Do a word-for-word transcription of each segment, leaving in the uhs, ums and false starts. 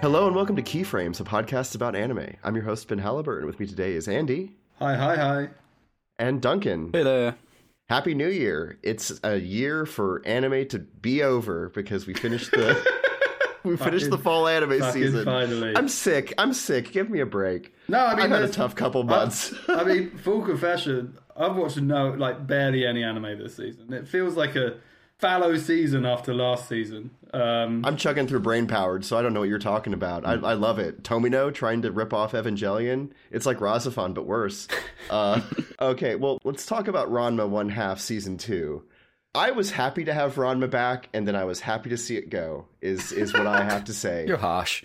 Hello and welcome to Keyframes, a podcast about anime. I'm your host, Ben Halliburton. With me today is Andy. Hi, hi, hi. And Duncan. Hey there. Happy New Year. It's a year for anime to be over because we finished the we finished the fall anime season. Finally. I'm sick. I'm sick. Give me a break. No, I mean, I've had a tough couple months. I, I mean, full confession, I've watched no, like barely any anime this season. It feels like a fallow season after last season. Um, I'm chugging through Brain Powered, so I don't know what you're talking about. I, I love it. Tomino trying to rip off Evangelion. It's like Razafon, but worse. Uh, okay, well, let's talk about Ranma One Half Season Two. I was happy to have Ranma back, and then I was happy to see it go. Is is what I have to say. You're harsh.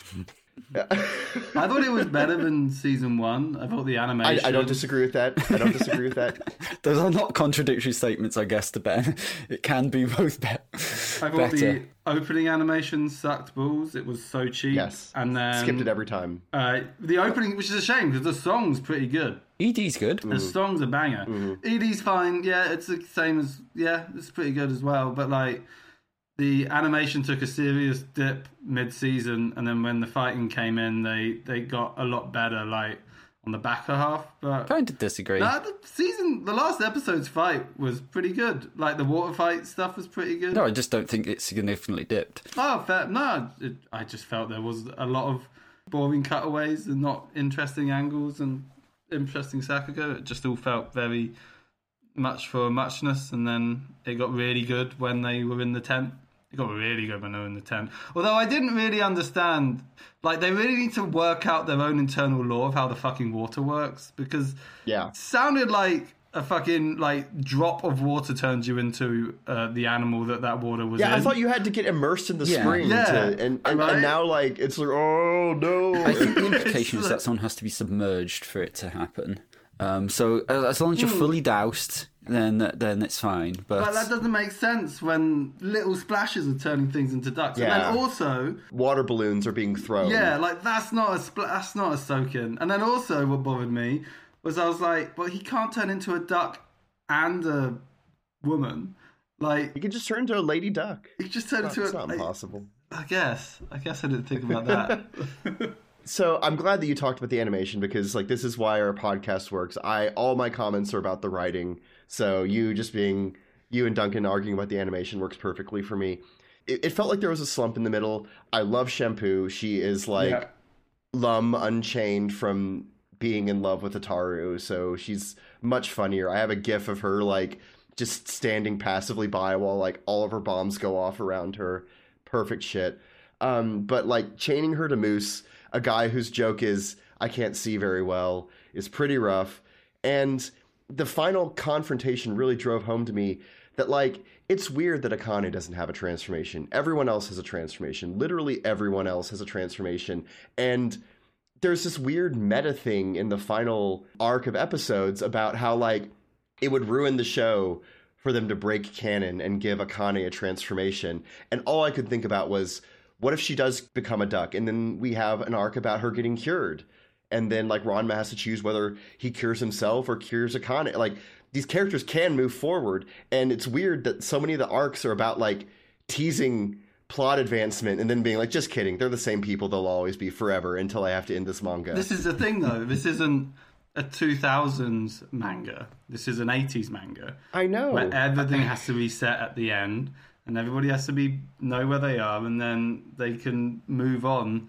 I thought it was better than season one. I thought the animation. I, I don't disagree with that. I don't disagree with that. Those are not contradictory statements, I guess, to Ben. It can be both be- I thought better. the opening animation sucked balls. It was so cheap. Yes. And then Skipped it every time. Uh, the opening, which is a shame because the song's pretty good. E D's good. The song's a banger. Mm-hmm. E D's fine. Yeah, it's the same as yeah, it's pretty good as well. But like. The animation took a serious dip mid-season, and then when the fighting came in, they, they got a lot better, like, on the back half. But Kind of disagree. nah, the season, the last episode's fight was pretty good. Like, the water fight stuff was pretty good. No, I just don't think it significantly dipped. Oh, fair. No, it, I just felt there was a lot of boring cutaways and not interesting angles and interesting Sakuga. It just all felt very much for muchness, and then it got really good when they were in the tent. It got really good when they were in the tent. Although I didn't really understand, like, they really need to work out their own internal law of how the fucking water works, because Yeah. it sounded like a fucking, like, drop of water turns you into uh, the animal that that water was Yeah, in. I thought you had to get immersed in the Yeah. spring. Yeah. To, and, and, Right? and now, like, it's like, oh, no. I think the implication is like- that someone has to be submerged for it to happen. Um, so as as long as you're fully doused, then then it's fine. But, But that doesn't make sense when little splashes are turning things into ducks. Yeah. And then also, Water balloons are being thrown. yeah, like that's not a spl- that's not a soak-in. And then also, what bothered me was I was like, well, he can't turn into a duck and a woman. Like You could just turn into a lady duck. he just turned It's into a. not like, impossible. I guess. I guess I didn't think about that. So I'm glad that you talked about the animation because like this is why our podcast works. I all my comments are about the writing. So you just being you and Duncan arguing about the animation works perfectly for me. It, it felt like there was a slump in the middle. I love Shampoo. She is like Yeah. Lum Unchained from being in love with Ataru. So she's much funnier. I have a gif of her like just standing passively by while like all of her bombs go off around her. Perfect shit. Um, but like chaining her to Moose, a guy whose joke is I can't see very well, is pretty rough. And the final confrontation really drove home to me that like it's weird that Akane doesn't have a transformation. Everyone else has a transformation. Literally everyone else has a transformation. And there's this weird meta thing in the final arc of episodes about how like it would ruin the show for them to break canon and give Akane a transformation. And all I could think about was, what if she does become a duck? And then we have an arc about her getting cured. And then like Ranma has to choose whether he cures himself or cures Akane. Like these characters can move forward. And it's weird that so many of the arcs are about like teasing plot advancement and then being like, just kidding. They're the same people. They'll always be forever until I have to end this manga. This is the thing, though. This isn't a two thousands manga. This is an eighties manga. I know. Where everything has to be set at the end, and everybody has to be know where they are, and then they can move on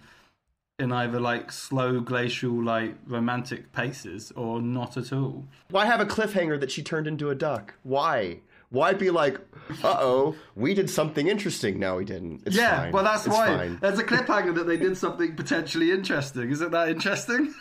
in either like slow glacial like romantic paces or not at all. Why have a cliffhanger that she turned into a duck? Why? Why be like, uh-oh, we did something interesting. No, we didn't. It's yeah, fine. well, that's It's why fine. there's a cliffhanger that they did something potentially interesting. Isn't that interesting?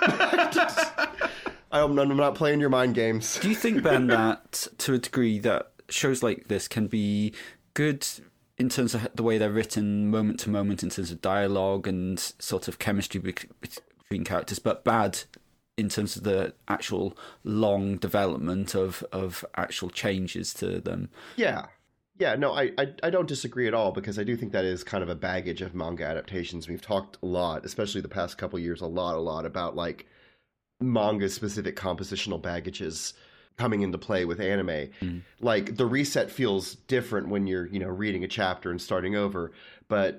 I'm, I'm not playing your mind games. do you think, Ben, that to a degree that shows like this can be good in terms of the way they're written moment to moment in terms of dialogue and sort of chemistry bec- between characters, but bad in terms of the actual long development of, of actual changes to them? Yeah. Yeah, no, I, I I don't disagree at all because I do think that is kind of a baggage of manga adaptations. We've talked a lot, especially the past couple years, a lot, a lot about like manga-specific compositional baggages coming into play with anime. Mm. Like the reset feels different when you're, you know, reading a chapter and starting over, but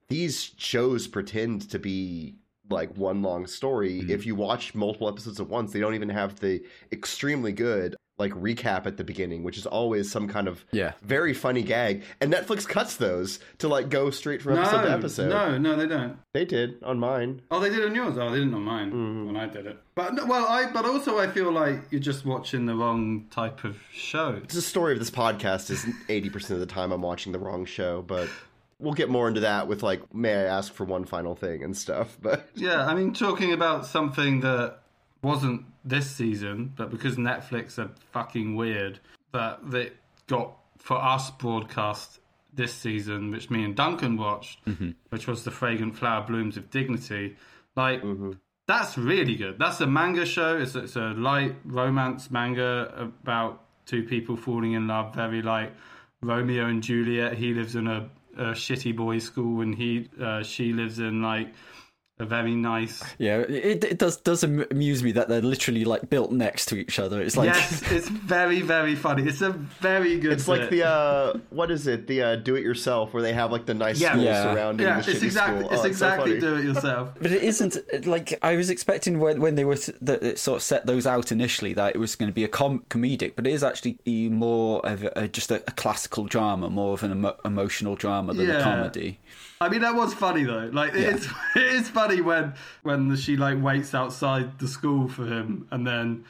these shows pretend to be like one long story. Mm. If you watch multiple episodes at once, they don't even have the extremely good like recap at the beginning, which is always some kind of Yeah. very funny gag. And Netflix cuts those to like go straight from episode to episode. No, no, they don't. They did on mine. Oh, they did on yours. Oh, they didn't on mine Mhm. when I did it. But no, well, I but also I feel like you're just watching the wrong type of show. It's the story of this podcast is eighty percent of the time I'm watching the wrong show, but we'll get more into that with like, may I ask for one final thing and stuff. But Yeah, I mean, talking about something that wasn't this season, but because Netflix are fucking weird, that they got for us broadcast this season, which me and Duncan watched, Mm-hmm. which was The Fragrant Flower Blooms with Dignity. Like, mm-hmm. that's really good. That's a manga show. It's, it's a light romance manga about two people falling in love, very like Romeo and Juliet. He lives in a, a shitty boys' school, and he uh, she lives in like a very nice. Yeah, it, it does does am- amuse me that they're literally like built next to each other. It's like Yes, it's very, very funny. It's a very good. it's like bit. the uh what is it? The uh do it yourself where they have like the nice Yeah. school Yeah. surrounding yeah, the it's shitty exactly school. it's Oh, so exactly funny. do it yourself. But it isn't like I was expecting when when they were that it sort of set those out initially that it was going to be a com- comedic, but it is actually more of a, just a, a classical drama, more of an emo- emotional drama than Yeah. a comedy. I mean, that was funny though. Like, it's it is funny when when she like waits outside the school for him, and then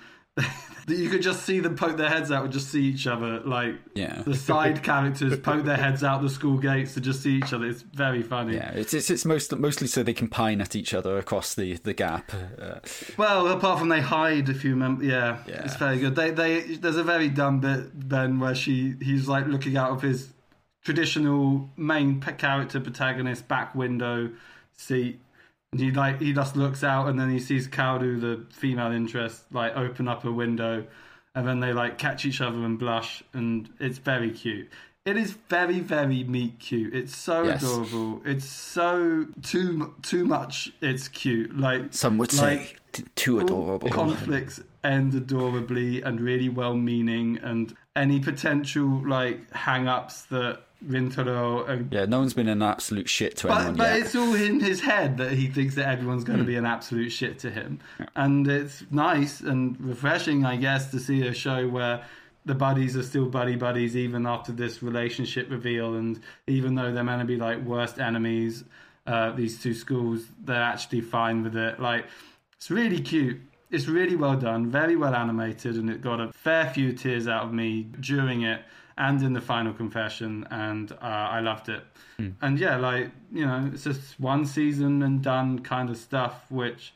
you could just see them poke their heads out and just see each other. Like, Yeah. the side characters poke their heads out the school gates to just see each other. It's very funny. Yeah, it's it's, it's most, mostly so they can pine at each other across the the gap. Uh, Well, apart from they hide, if you remember, yeah, Yeah. it's very good. They they there's a very dumb bit then where she he's like looking out of his traditional main p- character protagonist back window seat, and he like he just looks out and then he sees Kaldu, the female interest, like open up a window, and then they like catch each other and blush, and it's very cute. It is very, very meet cute. It's so Yes. adorable. It's so too too much. It's cute. Like some would like, say t- too adorable. conflicts end adorably and really well-meaning, and any potential like hang-ups that Rintaro and Yeah, no one's been an absolute shit to but, anyone but yet. it's all in his head that he thinks that everyone's going to be an absolute shit to him. And it's nice and refreshing, I guess, to see a show where the buddies are still buddy buddies even after this relationship reveal, and even though they're meant to be like worst enemies, uh, these two schools, they're actually fine with it. Like, it's really cute. It's really well done, very well animated, and it got a fair few tears out of me during it and in the final confession, and uh, I loved it. Mm. And yeah, like, you know, it's just one season and done kind of stuff, which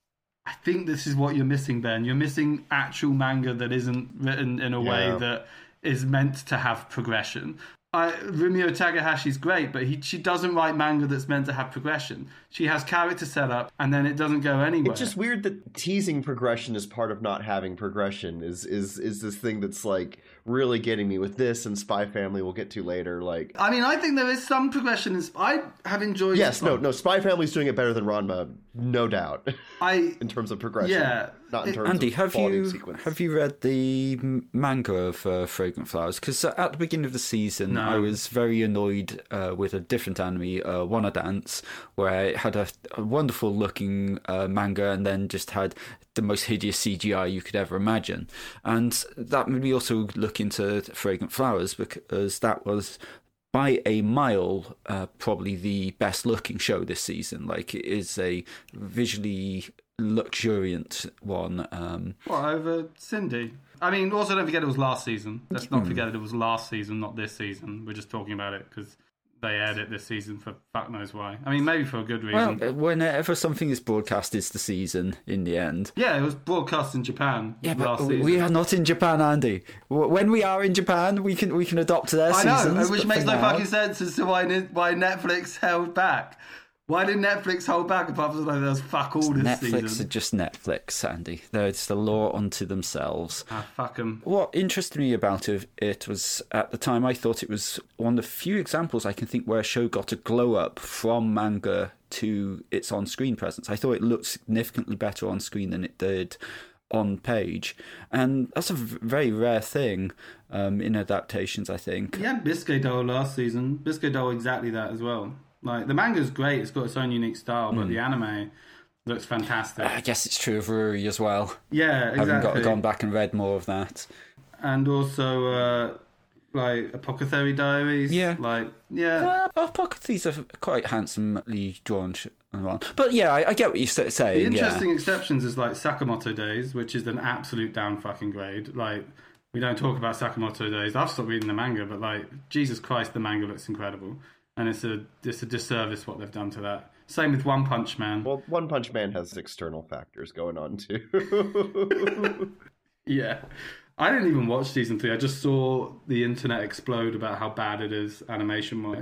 I think this is what you're missing, Ben. You're missing actual manga that isn't written in a Yeah. way that is meant to have progression. I, Rumio Takahashi's great, but he she doesn't write manga that's meant to have progression. She has character setup, and then it doesn't go anywhere. It's just weird that teasing progression is part of not having progression. Is is is this thing that's like really getting me with this, and Spy Family we'll get to later. Like, I mean, I think there is some progression. In, I have enjoyed. yes, no, no, Spy Family's doing it better than Ranma, no doubt, I in terms of progression. Yeah. not in It- terms Andy, of have quality you of sequence. have you read the m- manga of uh, Fragrant Flowers? Because at the beginning of the season, No. I was very annoyed uh, with a different anime, uh, Wanna Dance, where it had a, a wonderful looking uh, manga and then just had the most hideous C G I you could ever imagine. And that made me also look into Fragrant Flowers, because that was by a mile, uh, probably the best looking show this season. Like, it is a visually luxuriant one. Um, What, over Cindy? I mean, also don't forget it was last season. Let's not forget that it was last season, not this season. We're just talking about it because they aired it this season for fuck knows why. I mean, maybe for a good well, reason. whenever something is broadcast, it's the season in the end. Yeah, it was broadcast in Japan Yeah, last but season. we are not in Japan, Andy. W- When we are in Japan, we can we can adopt their I know, seasons. which but makes for no now- fucking sense as to why why Netflix held back. Why did Netflix hold back apart from like there's fuck all this Netflix are season? just Netflix, Andy. They're just a law unto themselves. Ah, fuck them. What interested me about it, it was, at the time, I thought it was one of the few examples I can think where a show got a glow up from manga to its on-screen presence. I thought it looked significantly better on screen than it did on page. And that's a v- very rare thing um, in adaptations, I think. Yeah, Biscuit Doll last season. Biscuit Doll exactly that as well. Like, the manga's great, it's got its own unique style, but Mm. the anime looks fantastic. I guess it's true of Ruri as well. Yeah, exactly. Having got, gone back and read more of that. And also, uh, like, Apothecary Diaries. Yeah. Like, yeah. Uh, Apocalypse are quite handsomely drawn sh- and on. But yeah, I, I get what you're sa- The saying. interesting yeah. exceptions is, like, Sakamoto Days, which is an absolute down fucking grade. Like, we don't talk about Sakamoto Days. I've stopped reading the manga, but, like, Jesus Christ, the manga looks incredible. And it's a, it's a disservice what they've done to that. Same with One Punch Man. Well, One Punch Man has external factors going on too. Yeah. I didn't even watch season three. I just saw the internet explode about how bad it is animation-wise.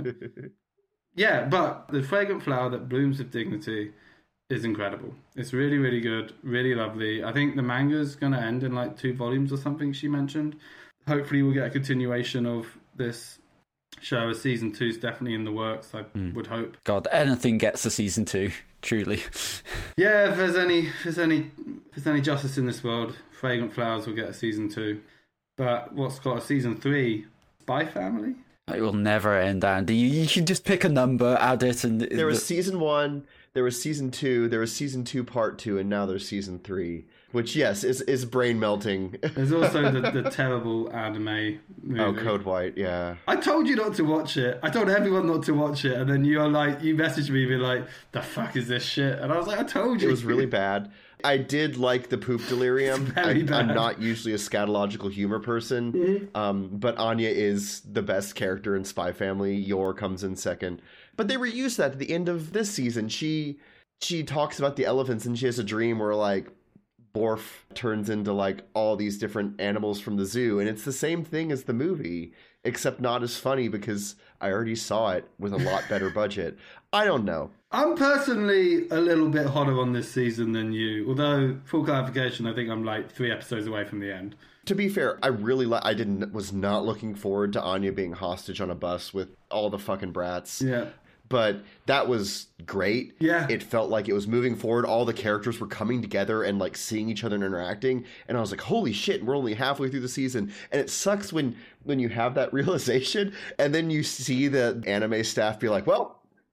Yeah, but the fragrant flower that blooms with dignity is incredible. It's really, really good, really lovely. I think the manga's going to end in like two volumes or something, she mentioned. Hopefully we'll get a continuation of this show. As season two's definitely in the works, I mm. would hope. God, anything gets a season two, truly. Yeah, if there's any, if there's any, if there's any justice in this world, Fragrant Flowers will get a season two. But what's got a season three? Spy Family? It will never end, Andy. You, you can just pick a number, add it, and there was season one, there was season two, there was season two part two, and now there's season three. Which, yes, is is brain melting. There's also the, the terrible anime movie. Oh, Code White, yeah. I told you not to watch it. I told everyone not to watch it, and then you're like, you messaged me, being like, "The fuck is this shit?" And I was like, "I told you." It was really bad. I did like the poop delirium. I, I'm not usually a scatological humor person, mm-hmm. um, but Anya is the best character in Spy Family. Yor comes in second, but they reused that at the end of this season. She she talks about the elephants, and she has a dream where like Borf turns into like all these different animals from the zoo, and it's the same thing as the movie, except not as funny because I already saw it with a lot better budget. I don't know. I'm personally a little bit hotter on this season than you, although full clarification, I think I'm like three episodes away from the end. To be fair, I really li- I didn't was not looking forward to Anya being hostage on a bus with all the fucking brats. Yeah. But that was great. Yeah. It felt like it was moving forward. All the characters were coming together and like seeing each other and interacting. And I was like, holy shit, we're only halfway through the season. And it sucks when, when you have that realization and then you see the anime staff be like, well,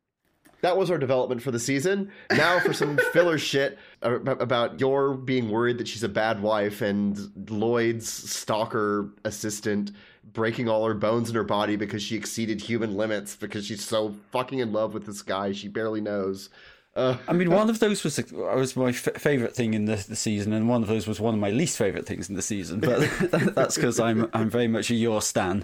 that was our development for the season. Now for some filler shit about Yor being worried that she's a bad wife and Lloyd's stalker assistant breaking all her bones in her body because she exceeded human limits because she's so fucking in love with this guy she barely knows. Uh, I mean, one of those was was my f- favorite thing in the, the season, and one of those was one of my least favorite things in the season. But that's because I'm I'm very much a Yor stan.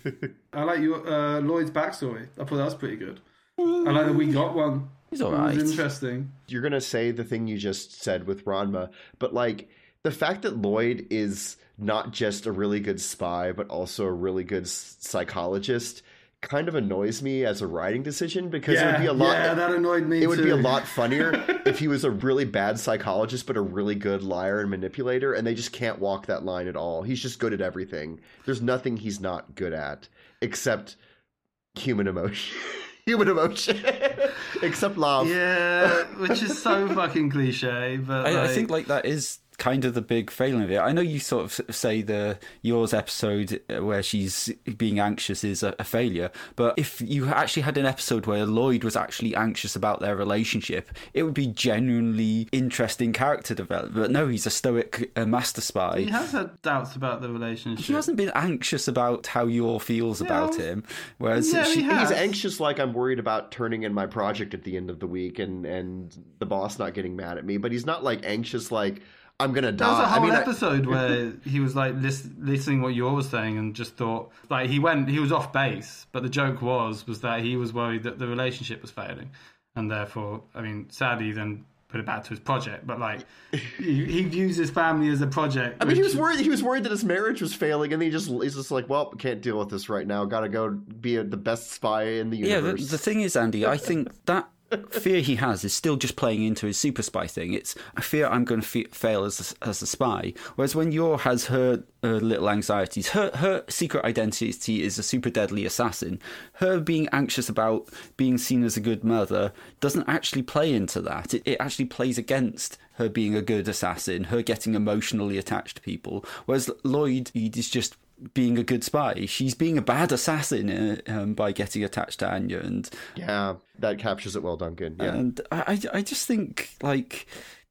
I like your uh, Lloyd's backstory. I thought that was pretty good. I like that we got one. He's all right. It was interesting. You're gonna say the thing you just said with Ranma, but like the fact that Lloyd is not just a really good spy, but also a really good psychologist kind of annoys me as a writing decision because yeah, it would be a lot. Yeah, that annoyed me It too. would be a lot funnier if he was a really bad psychologist, but a really good liar and manipulator, and they just can't walk that line at all. He's just good at everything. There's nothing he's not good at except human emotion. Human emotion, except love. Yeah, which is so fucking cliche. But I, like... I think like that is kind of the big failing of it. I know you sort of say the Yor's episode where she's being anxious is a, a failure, but if you actually had an episode where Lloyd was actually anxious about their relationship, it would be genuinely interesting character development. But no, he's a stoic uh, master spy. He has had doubts about the relationship. He hasn't been anxious about how Yor feels yeah, about him, whereas yeah, she, he has. He's anxious like I'm worried about turning in my project at the end of the week and, and the boss not getting mad at me, but he's not like anxious like I'm gonna die. There was a whole I mean, episode I... where he was like list- listening what Yor was saying and just thought like he went he was off base, but the joke was was that he was worried that the relationship was failing, and therefore, I mean, sadly, then put it back to his project. But like he, he views his family as a project. I mean, he was which... worried. He was worried that his marriage was failing, and he just he's just like, well, can't deal with this right now. Got to go be a, the best spy in the universe. Yeah, the, the thing is, Andy, I think that fear he has is still just playing into his super spy thing. It's I fear I'm going to fe- fail as a, as a spy. Whereas when Yor has her uh, little anxieties, her her secret identity is a super deadly assassin. Her being anxious about being seen as a good mother doesn't actually play into that. It, it actually plays against her being a good assassin, her getting emotionally attached to people. Whereas Lloyd, he is just being a good spy. She's being a bad assassin uh, um, by getting attached to Anya, and yeah, that captures it well, Duncan. Yeah, and I, I just think like.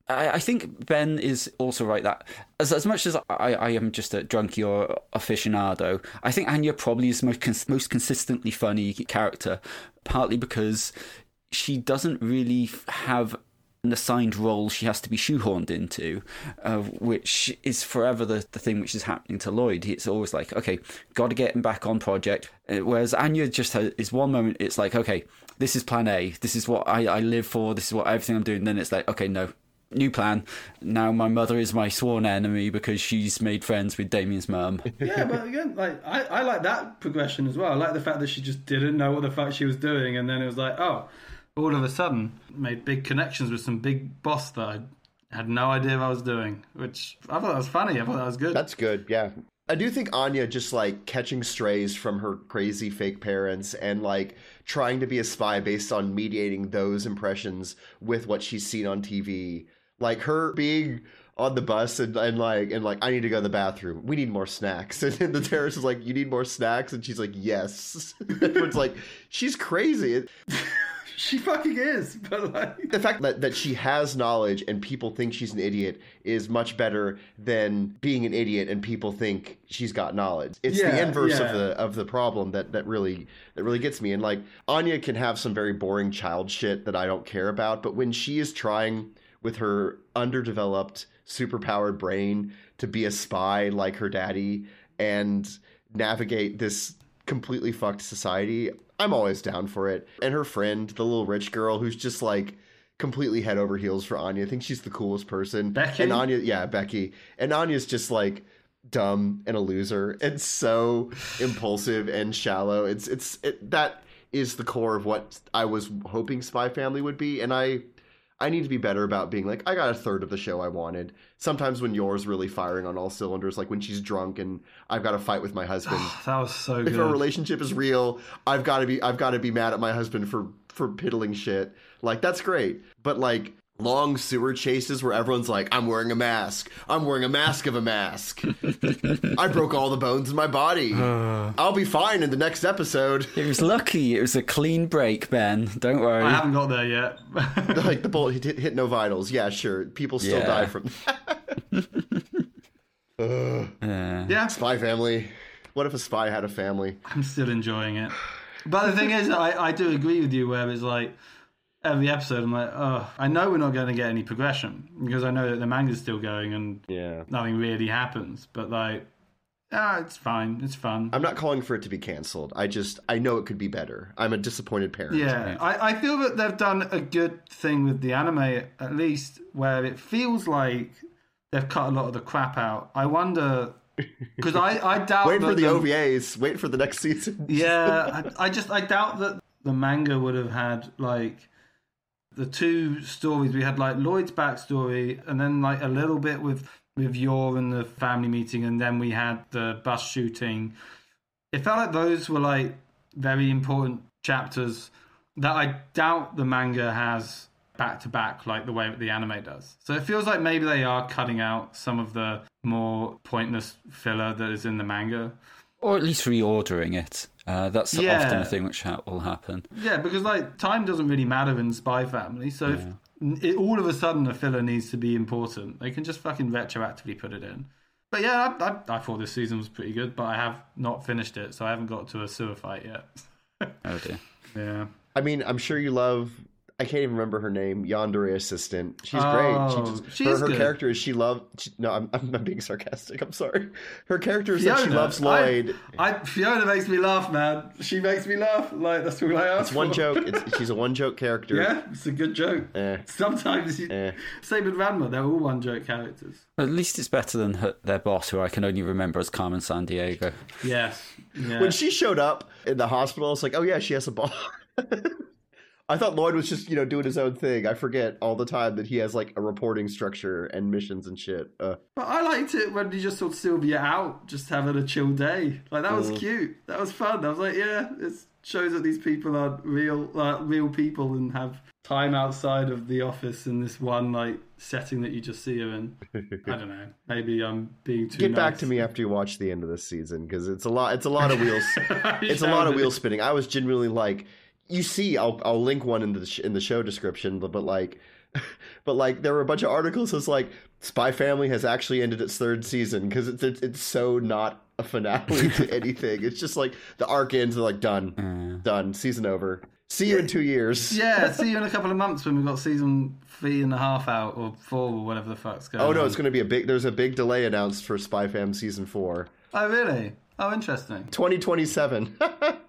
I think Ben is also right that as as much as I, I am just a drunkie or aficionado, I think Anya probably is the most cons- most consistently funny character, partly because she doesn't really have an assigned role she has to be shoehorned into, uh, which is forever the, the thing which is happening to Lloyd. It's always like, okay, got to get him back on project. Whereas Anya just has, is one moment, it's like, okay, this is plan A. This is what I, I live for. This is what everything I'm doing. Then it's like, okay, no. New plan. Now my mother is my sworn enemy because she's made friends with Damien's mum. Yeah, but again, like I, I like that progression as well. I like the fact that she just didn't know what the fuck she was doing, and then it was like, oh, all of a sudden made big connections with some big boss that I had no idea I was doing, which I thought that was funny. I thought that was good. That's good, yeah. I do think Anya just like catching strays from her crazy fake parents and like trying to be a spy based on mediating those impressions with what she's seen on T V. Like her being on the bus and, and like and like I need to go to the bathroom. We need more snacks. And then the terrorist is like, you need more snacks? And she's like, yes. It's like, she's crazy. It, she fucking is. But like the fact that, that she has knowledge and people think she's an idiot is much better than being an idiot and people think she's got knowledge. It's yeah, the inverse yeah. of the of the problem that, that really that really gets me. And like Anya can have some very boring child shit that I don't care about, but when she is trying with her underdeveloped, superpowered brain to be a spy like her daddy and navigate this completely fucked society, I'm always down for it. And her friend, the little rich girl who's just like completely head over heels for Anya, I think she's the coolest person. Becky? And Anya, yeah, Becky. And Anya's just like dumb and a loser and so impulsive and shallow. It's it's it, that is the core of what I was hoping Spy Family would be, and I I need to be better about being like, I got a third of the show I wanted. Sometimes when yours really firing on all cylinders, like when she's drunk and I've got to fight with my husband. That was so if good. If our relationship is real, I've got to be I've got to be mad at my husband for for piddling shit. Like that's great. But like long sewer chases where everyone's like, I'm wearing a mask. I'm wearing a mask of a mask. I broke all the bones in my body. Uh, I'll be fine in the next episode. It was lucky. It was a clean break, Ben. Don't worry. I haven't got there yet. Like the bullet hit, hit no vitals. Yeah, sure. People still yeah. die from that. uh, yeah. yeah. Spy Family. What if a spy had a family? I'm still enjoying it. But the thing is, I, I do agree with you where it's like, every episode, I'm like, oh, I know we're not going to get any progression because I know that the manga's still going and yeah. nothing really happens. But like, ah, it's fine. It's fun. I'm not calling for it to be cancelled. I just, I know it could be better. I'm a disappointed parent. Yeah, I, I feel that they've done a good thing with the anime, at least, where it feels like they've cut a lot of the crap out. I wonder, because I, I doubt Wait that for the, the O V As. Wait for the next season. Yeah, I, I just, I doubt that the manga would have had, like, the two stories. We had like Lloyd's backstory and then like a little bit with with Yor and the family meeting, and then we had the bus shooting. It felt like those were like very important chapters that I doubt the manga has back to back like the way that the anime does. So it feels like maybe they are cutting out some of the more pointless filler that is in the manga. Or at least reordering it. Uh, that's yeah. often a thing which ha- will happen. Yeah, because like time doesn't really matter in Spy Family. So if it, all of a sudden a filler needs to be important, they can just fucking retroactively put it in. But yeah, I, I, I thought this season was pretty good, but I have not finished it, so I haven't got to a sewer fight yet. Oh dear. Yeah. I mean, I'm sure you love... I can't even remember her name. Yandere assistant. She's Oh, great. She just, she her is her good. character is she loves. No, I'm, I'm I'm being sarcastic. I'm sorry. Her character is that she Fiona, loves Lloyd. I, I, Fiona makes me laugh, man. She makes me laugh. Like that's all I ask It's one for. joke. It's, she's a one joke character. Yeah, it's a good joke. Eh. Sometimes, you, Eh. same with Ranma, they're all one joke characters. At least it's better than her, their boss, who I can only remember as Carmen Sandiego. Yes. Yeah. When she showed up in the hospital, it's like, oh yeah, she has a bar. I thought Lloyd was just, you know, doing his own thing. I forget all the time that he has like a reporting structure and missions and shit. Uh, But I liked it when he just saw Sylvia out, just having a chill day. Like, that was Mm. cute. That was fun. I was like, yeah, it shows that these people are real, uh, real people and have time outside of the office in this one like setting that you just see her in. I don't know. Maybe I'm being too. Get back nice. to me after you watch the end of this season because it's a lot. It's a lot of wheels. It's a Shall lot of do. wheel spinning. I was genuinely like, you see, I'll I'll link one in the sh- in the show description, but, but like, but like there were a bunch of articles that's like Spy Family has actually ended its third season because it's, it's it's so not a finale to anything. It's just like the arc ends and like done, Uh, done, season over. See you in two years. Yeah, see you in a couple of months when we've got season three and a half out or four or whatever the fuck's going on. Oh no, it's going to be a big. There's a big delay announced for Spy Fam season four, Oh really? Oh, interesting. twenty twenty-seven,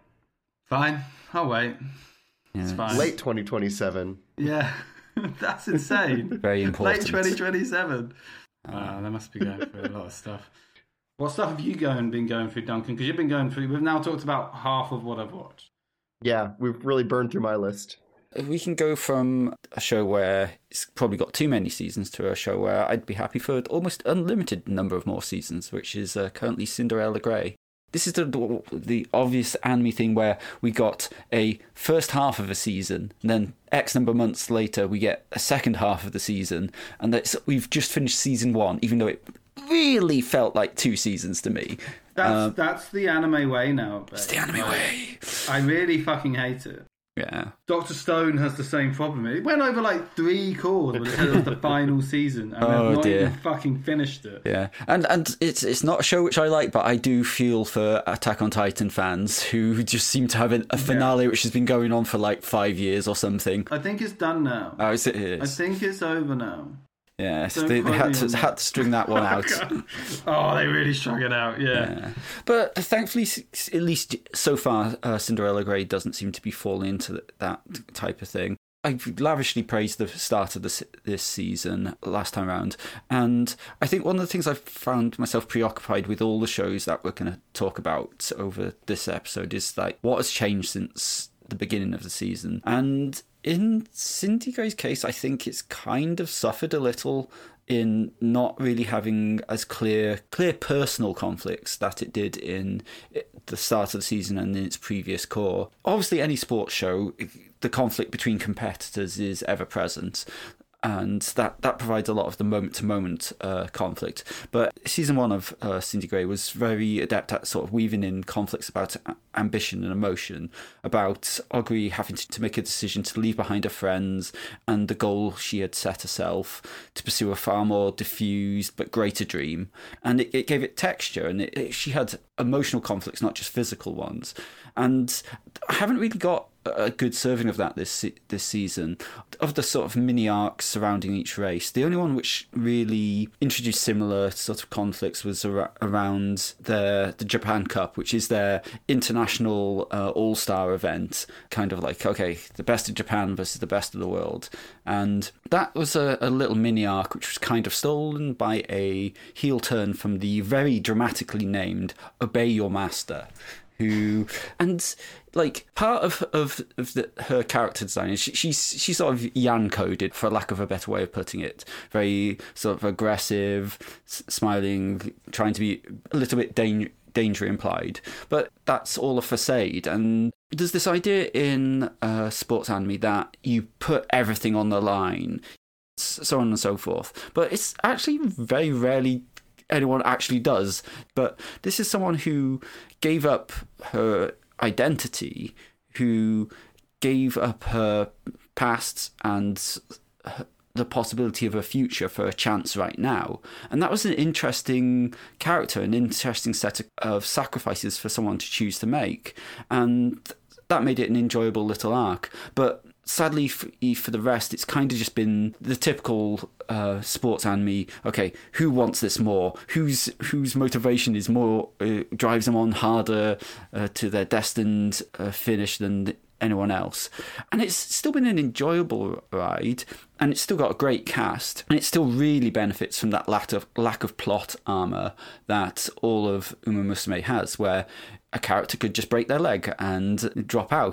Fine. I'll wait. yeah, It's fine. late twenty twenty-seven. Yeah, that's insane. Very important. Late twenty twenty-seven. Wow, they must be going through a lot of stuff. What stuff have you going been going through, Duncan? Because you've been going through. We've now talked about half of what I've watched. Yeah, we've really burned through my list. We can go from a show where it's probably got too many seasons to a show where I'd be happy for almost unlimited number of more seasons, which is uh, currently Cinderella Grey. This is the the obvious anime thing where we got a first half of a season, and then X number of months later we get a second half of the season, and that's, we've just finished season one, even though it really felt like two seasons to me. That's Uh, that's the anime way now. Babe. It's the anime Like, way. I really fucking hate it. Yeah. Doctor Stone has the same problem. It went over like three chords when it said it was the final season, and Oh, they've not dear. even fucking finished it. Yeah, and and it's it's not a show which I like, but I do feel for Attack on Titan fans who just seem to have a, a finale which has been going on for like five years or something. I think it's done now. Oh, is it? I Is. think it's over now. Yes, Don't they, they quote had me to on that. had to string that one out. Oh, they really strung it out. Yeah. Yeah. But thankfully, s- at least so far, uh, Cinderella Grey doesn't seem to be falling into th- that type of thing. I've lavishly praised the start of this this season last time around, and I think one of the things I've found myself preoccupied with all the shows that we're going to talk about over this episode is like what has changed since the beginning of the season. And in Cindy Grey's case, I think it's kind of suffered a little in not really having as clear clear personal conflicts that it did in the start of the season and in its previous core. Obviously, any sports show, the conflict between competitors is ever present, and that, that provides a lot of the moment-to-moment uh, conflict. But season one of uh, Cindy Grey was very adept at sort of weaving in conflicts about a- ambition and emotion, about Ogre having to, to make a decision to leave behind her friends and the goal she had set herself to pursue a far more diffused but greater dream. And it, it gave it texture, and it, it, she had emotional conflicts, not just physical ones. And I haven't really got a good serving of that this se- this season. Of the sort of mini arcs surrounding each race, the only one which really introduced similar sort of conflicts was ar- around the the Japan Cup, which is their international uh, all-star event, kind of like, okay, the best of Japan versus the best of the world. And that was a, a little mini arc which was kind of stolen by a heel turn from the very dramatically named Obey Your Master, who, and like part of of, of the, her character design is she, she's she's sort of Yan coded, for lack of a better way of putting it, very sort of aggressive, s- smiling, trying to be a little bit danger danger implied, but that's all a facade. And there's this idea in uh, sports anime that you put everything on the line, s- so on and so forth, but it's actually very rarely anyone actually does. But this is someone who gave up her identity, who gave up her past and her, the possibility of a future for a chance right now. And that was an interesting character, an interesting set of, of sacrifices for someone to choose to make. And that made it an enjoyable little arc. But sadly, for, for the rest, it's kind of just been the typical uh, sports anime. Okay, who wants this more? Whose whose motivation is more uh, drives them on harder uh, to their destined uh, finish than anyone else? And it's still been an enjoyable ride, and it's still got a great cast, and it still really benefits from that lack of lack of plot armor that all of Uma Musume has, where a character could just break their leg and drop out.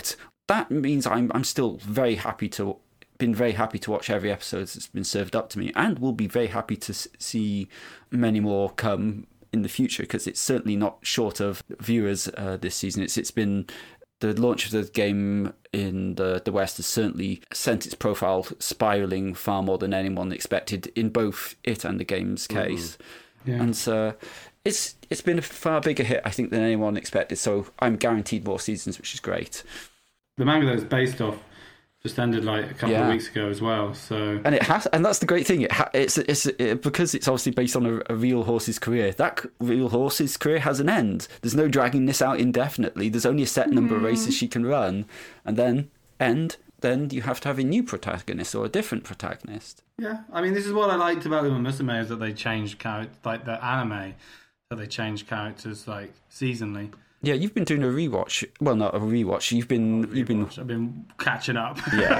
that means I'm I'm still very happy to been very happy to watch every episode that's been served up to me, and will be very happy to see many more come in the future, because it's certainly not short of viewers uh, this season. It's it's been the launch of the game in the, the West has certainly sent its profile spiraling far more than anyone expected in both it and the game's case. Mm. Yeah. And so it's it's been a far bigger hit, I think, than anyone expected. So I'm guaranteed more seasons, which is great. The manga that it's based off just ended like a couple yeah. of weeks ago as well. So and it has, and that's the great thing. It ha, it's it's it, because it's obviously based on a, a real horse's career. That real horse's career has an end. There's no dragging this out indefinitely. There's only a set number mm. of races she can run, and then end. Then you have to have a new protagonist or a different protagonist. Yeah, I mean, this is what I liked about Uma Musume, is that they changed characters, like the anime, that they changed characters like seasonally. Yeah, you've been doing a rewatch. Well, not a rewatch. You've been rewatch. you've been I've been catching up.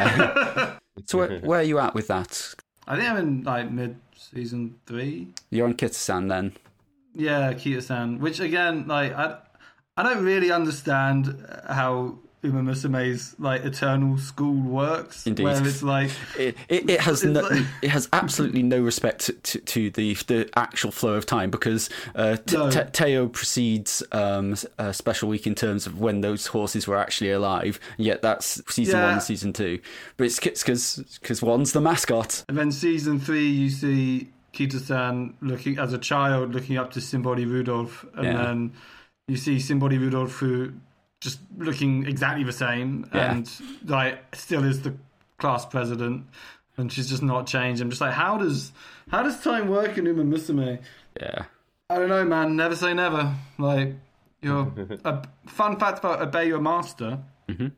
Yeah. So where, where are you at with that? I think I'm in like mid season three. You're on Kita-san then. Yeah, Kita-san. Which again, like I, I don't really understand how Uma Musume's like eternal school works. Indeed. Where it's like it, it, it has no, like... it has absolutely no respect to, to, to the the actual flow of time, because uh, t- no. t- Teo precedes um, a special week in terms of when those horses were actually alive. Yet that's season yeah. one and season two. But it's because because one's the mascot. And then season three, you see Kita-san looking as a child looking up to Simbori Rudolph, and yeah. then you see Simbori Rudolph who just looking exactly the same, yeah. and like still is the class president, and she's just not changed. I'm just like, how does how does time work in Uma Musume? Yeah, I don't know, man. Never say never. Like, you're a fun fact about Obey Your Master. Mm-hmm.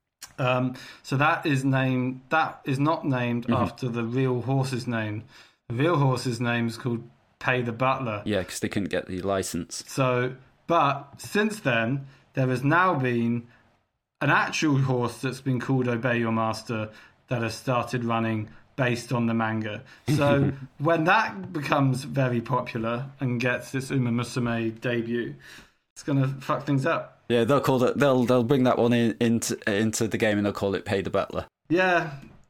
Um, so that is named. That is not named mm-hmm. after the real horse's name. The real horse's name is called Pay the Butler. Yeah, because they couldn't get the license. So, but since then, there has now been an actual horse that's been called Obey Your Master that has started running based on the manga. So when that becomes very popular and gets this Uma Musume debut, it's gonna fuck things up. Yeah, they'll call it. They'll they'll bring that one in, into into the game, and they'll call it Pay the Butler. Yeah,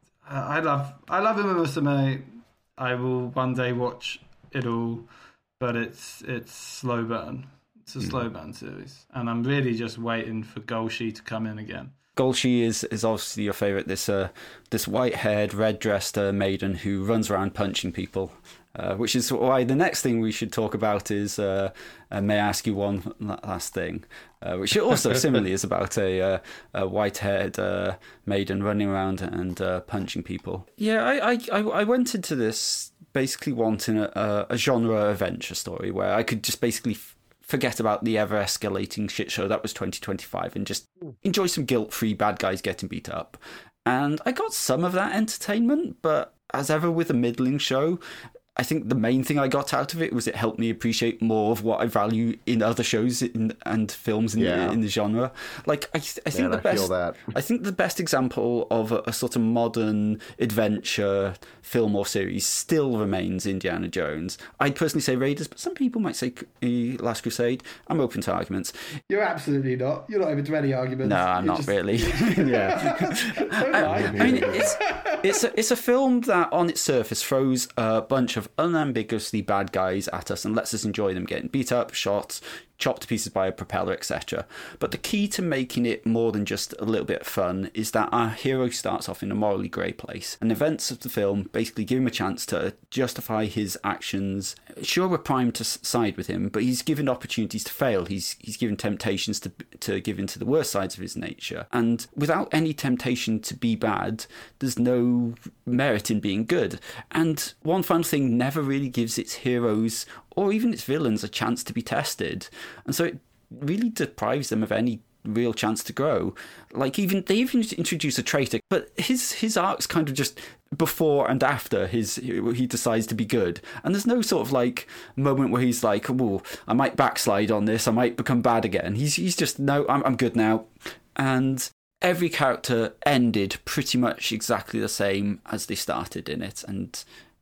I love I love Uma Musume. I will one day watch it all, but it's it's slow burn. It's a slow burn series, and I'm really just waiting for Golshi to come in again. Golshi is, is obviously your favourite. This uh, this white-haired, red-dressed uh, maiden who runs around punching people, uh, which is why the next thing we should talk about is, uh, uh, may I ask you one last thing, uh, which also similarly is about a, uh, a white-haired uh, maiden running around and uh, punching people. Yeah, I, I, I I went into this basically wanting a, a genre adventure story where I could just basically F- forget about the ever-escalating shit show that was twenty twenty-five and just enjoy some guilt-free bad guys getting beat up. And I got some of that entertainment, but as ever with a middling show, I think the main thing I got out of it was it helped me appreciate more of what I value in other shows in, and films in, yeah. the, in the genre. Like I, I think Man, the I best, feel that. I think the best example of a, a sort of modern adventure film or series still remains Indiana Jones. I'd personally say Raiders, but some people might say uh, Last Crusade. I'm open to arguments. You're absolutely not. You're not open to any arguments. No, I'm You're not just... really. yeah, I, I mean, it's it's a, it's a film that on its surface throws a bunch of unambiguously bad guys at us and lets us enjoy them getting beat up, shot, chopped to pieces by a propeller, et cetera. But the key to making it more than just a little bit of fun is that our hero starts off in a morally grey place, and events of the film basically give him a chance to justify his actions. Sure, we're primed to side with him, but he's given opportunities to fail. He's he's given temptations to to give into the worst sides of his nature, and without any temptation to be bad, there's no merit in being good. And one final thing, never really gives its heroes or even its villains a chance to be tested, and so it really deprives them of any real chance to grow. Like even they even introduce a traitor, but his his arc's kind of just before and after his he decides to be good, and there's no sort of like moment where he's like, oh, I might backslide on this, I might become bad again. He's he's just no, I'm I'm good now. And every character ended pretty much exactly the same as they started in it, and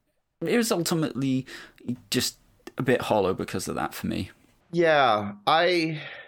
it was ultimately just a bit hollow because of that for me. Yeah, I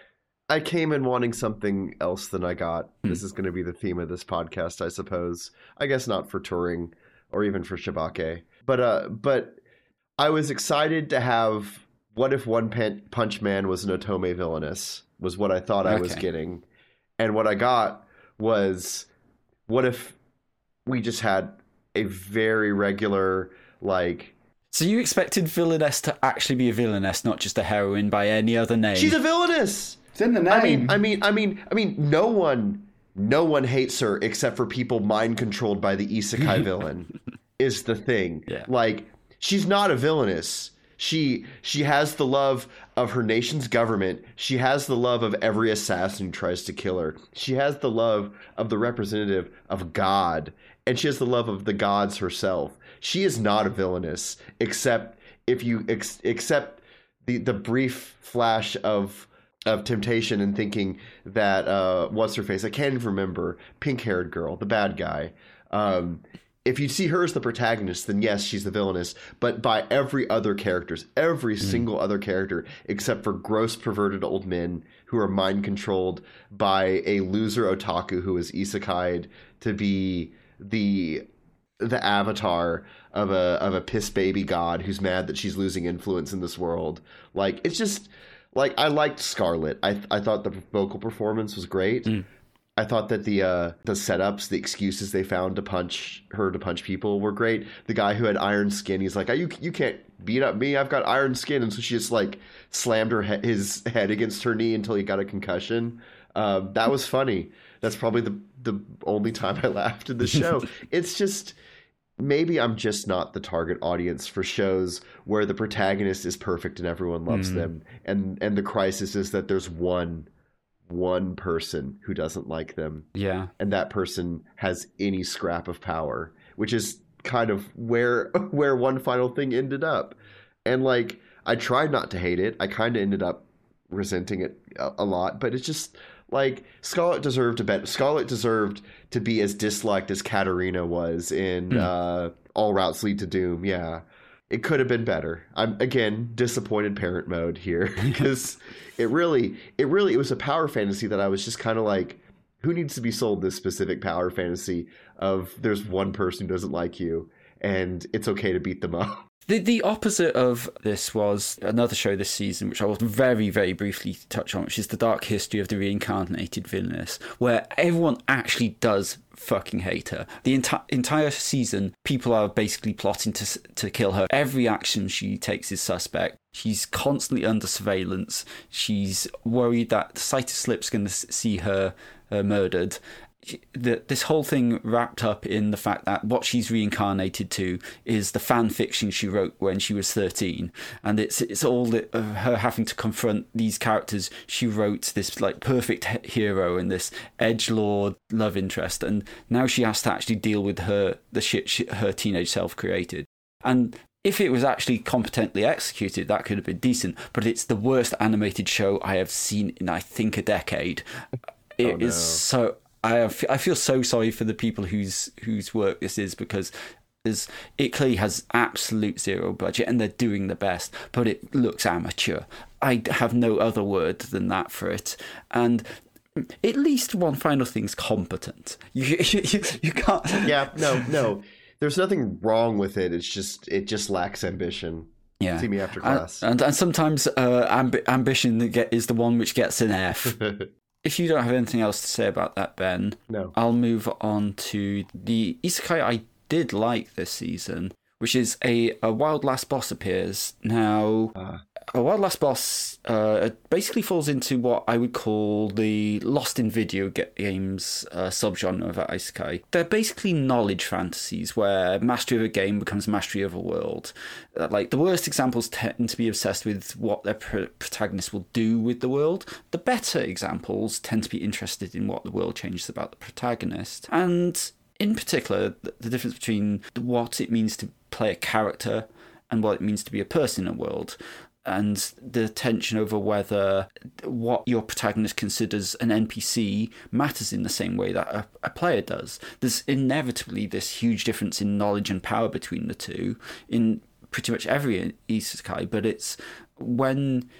I came in wanting something else than I got. Hmm. This is going to be the theme of this podcast, I suppose. I guess not for Turing or even for Shibake. But uh, but I was excited to have What If One Punch Man was an Otome villainous, was what I thought I okay. was getting. And what I got was, what if we just had a very regular, like... So you expected villainess to actually be a villainess, not just a heroine by any other name? She's a villainess! It's in the name. I mean, I mean, I mean, I mean, no one, no one hates her except for people mind controlled by the isekai villain. Is the thing. Yeah. Like, she's not a villainess. She she has the love of her nation's government. She has the love of every assassin who tries to kill her. She has the love of the representative of God, and she has the love of the gods herself. She is not a villainess, except if you ex- accept the the brief flash of of temptation and thinking that uh, what's her face? I can't even remember. Pink haired girl, the bad guy. Um, if you see her as the protagonist, then yes, she's the villainess. But by every other characters, every mm. single other character, except for gross perverted old men who are mind controlled by a loser otaku who is isekai'd to be the the avatar of a of a piss baby god who's mad that she's losing influence in this world. Like, it's just like, I liked Scarlet. I I thought the vocal performance was great. Mm. I thought that the uh, the setups, the excuses they found to punch her to punch people were great. The guy who had iron skin, he's like, oh, you you can't beat up me. I've got iron skin, and so she just like slammed her he- his head against her knee until he got a concussion. Um, that was funny. That's probably the the only time I laughed in the show. It's just, maybe I'm just not the target audience for shows where the protagonist is perfect and everyone loves mm. them, and and the crisis is that there's one. one person who doesn't like them. Yeah. And that person has any scrap of power, which is kind of where where One Final Thing ended up. And like, I tried not to hate it. I kind of ended up resenting it a, a lot, but it's just like, Scarlet deserved a bet. Scarlet deserved to be as disliked as Katarina was in mm. uh, All Routes Lead to Doom. Yeah. It could have been better. I'm, again, disappointed parent mode here, because it really, it really, it was a power fantasy that I was just kind of like, who needs to be sold this specific power fantasy of there's one person who doesn't like you and it's okay to beat them up. The the opposite of this was another show this season, which I will very, very briefly touch on, which is The Dark History of the Reincarnated Villainess, where everyone actually does fucking hate her. The enti- entire season, people are basically plotting to to kill her. Every action she takes is suspect. She's constantly under surveillance. She's worried that the slightest slip's going to see her uh, murdered. The, this whole thing wrapped up in the fact that what she's reincarnated to is the fan fiction she wrote when she was thirteen, and it's it's all the, uh, her having to confront these characters she wrote, this like perfect he- hero and this edgelord love interest, and now she has to actually deal with her the shit she, her teenage self created. And if it was actually competently executed, that could have been decent, but it's the worst animated show I have seen in, I think, a decade. It oh, no. is so... I I feel so sorry for the people whose whose work this is, because there's, it clearly has absolute zero budget and they're doing the best, but it looks amateur. I have no other word than that for it. And at least One Final Thing's competent. You you, you can't. Yeah, no, no. There's nothing wrong with it. It's just it just lacks ambition. Yeah. See me after class. And and, and sometimes uh, amb- ambition is the one which gets an F. If you don't have anything else to say about that, Ben, no. I'll move on to the isekai I did like this season, which is a, a Wild Last Boss appears. Now, uh. a Wild Last Boss uh, basically falls into what I would call the Lost in Video games uh, subgenre of isekai. They're basically knowledge fantasies where mastery of a game becomes mastery of a world. Uh, like, the worst examples tend to be obsessed with what their pr- protagonist will do with the world. The better examples tend to be interested in what the world changes about the protagonist. And in particular, the, the difference between what it means to play a character and what it means to be a person in a world, and the tension over whether what your protagonist considers an N P C matters in the same way that a, a player does. There's inevitably this huge difference in knowledge and power between the two in pretty much every isekai, but it's when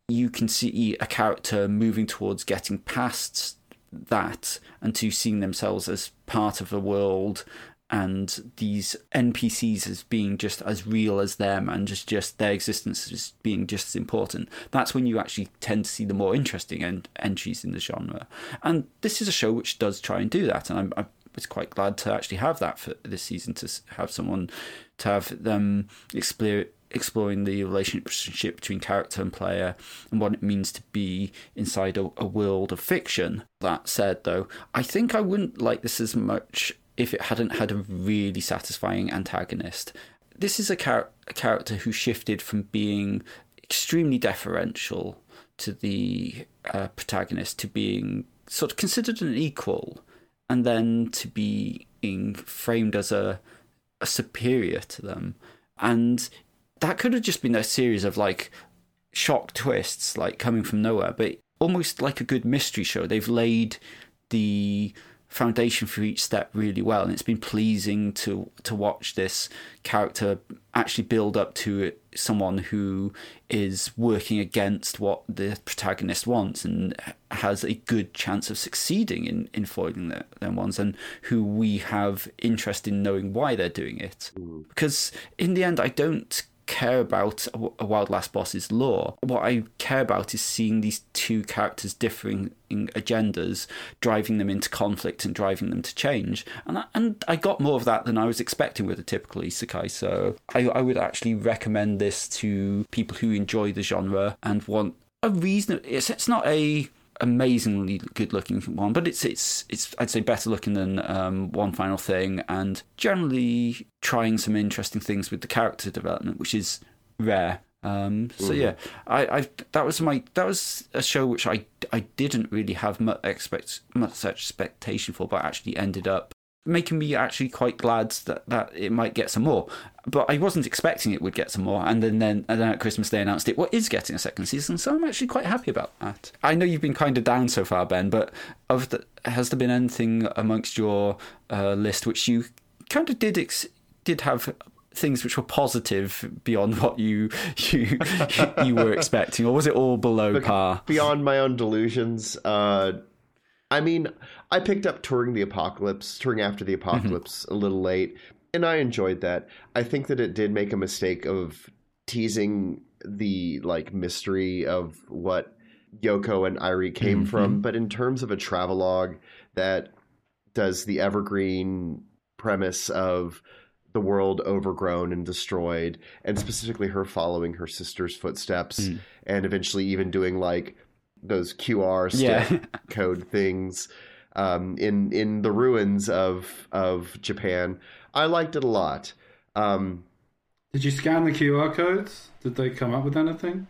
you can see a character moving towards getting past that and to seeing themselves as part of the world and these N P Cs as being just as real as them and just, just their existence as being just as important. That's when you actually tend to see the more interesting en- entries in the genre. And this is a show which does try and do that, and I'm, I was quite glad to actually have that for this season, to have someone, to have them explore exploring the relationship between character and player and what it means to be inside a, a world of fiction. That said, though, I think I wouldn't like this as much if it hadn't had a really satisfying antagonist. This is a, char- a character who shifted from being extremely deferential to the uh, protagonist to being sort of considered an equal, and then to being framed as a, a superior to them. And that could have just been a series of like shock twists, like coming from nowhere, but almost like a good mystery show. They've laid the foundation for each step really well, and it's been pleasing to to watch this character actually build up to someone who is working against what the protagonist wants and has a good chance of succeeding in, in foiling their, their ones, and who we have interest in knowing why they're doing it. Mm. Because in the end, I don't care about a Wild Last Boss's lore. What I care about is seeing these two characters differing in agendas, driving them into conflict and driving them to change. And I, and I got more of that than I was expecting with a typical isekai. So I, I would actually recommend this to people who enjoy the genre and want a reason. It's, it's not a amazingly good looking one, but it's it's it's I'd say better looking than um, One Final Thing, and generally trying some interesting things with the character development, which is rare. Um, so mm. yeah, I, I that was my that was a show which I I didn't really have much expect much expectation for, but actually ended up making me actually quite glad that, that it might get some more. But I wasn't expecting it would get some more, and then, then and then at Christmas they announced it well, is getting a second season, so I'm actually quite happy about that. I know you've been kind of down so far, Ben, but of the, has there been anything amongst your uh, list which you kind of did ex- did have things which were positive beyond what you you you were expecting, or was it all below Look, par? Beyond my own delusions, uh, I mean, I picked up Touring the Apocalypse, Touring After the Apocalypse mm-hmm. a little late, and I enjoyed that. I think that it did make a mistake of teasing the like mystery of what Yoko and Irie came mm-hmm. from, but in terms of a travelogue that does the evergreen premise of the world overgrown and destroyed, and specifically her following her sister's footsteps mm. and eventually even doing like those Q R step yeah. code things um, in in the ruins of of Japan. I liked it a lot. Um, Did you scan the Q R codes? Did they come up with anything?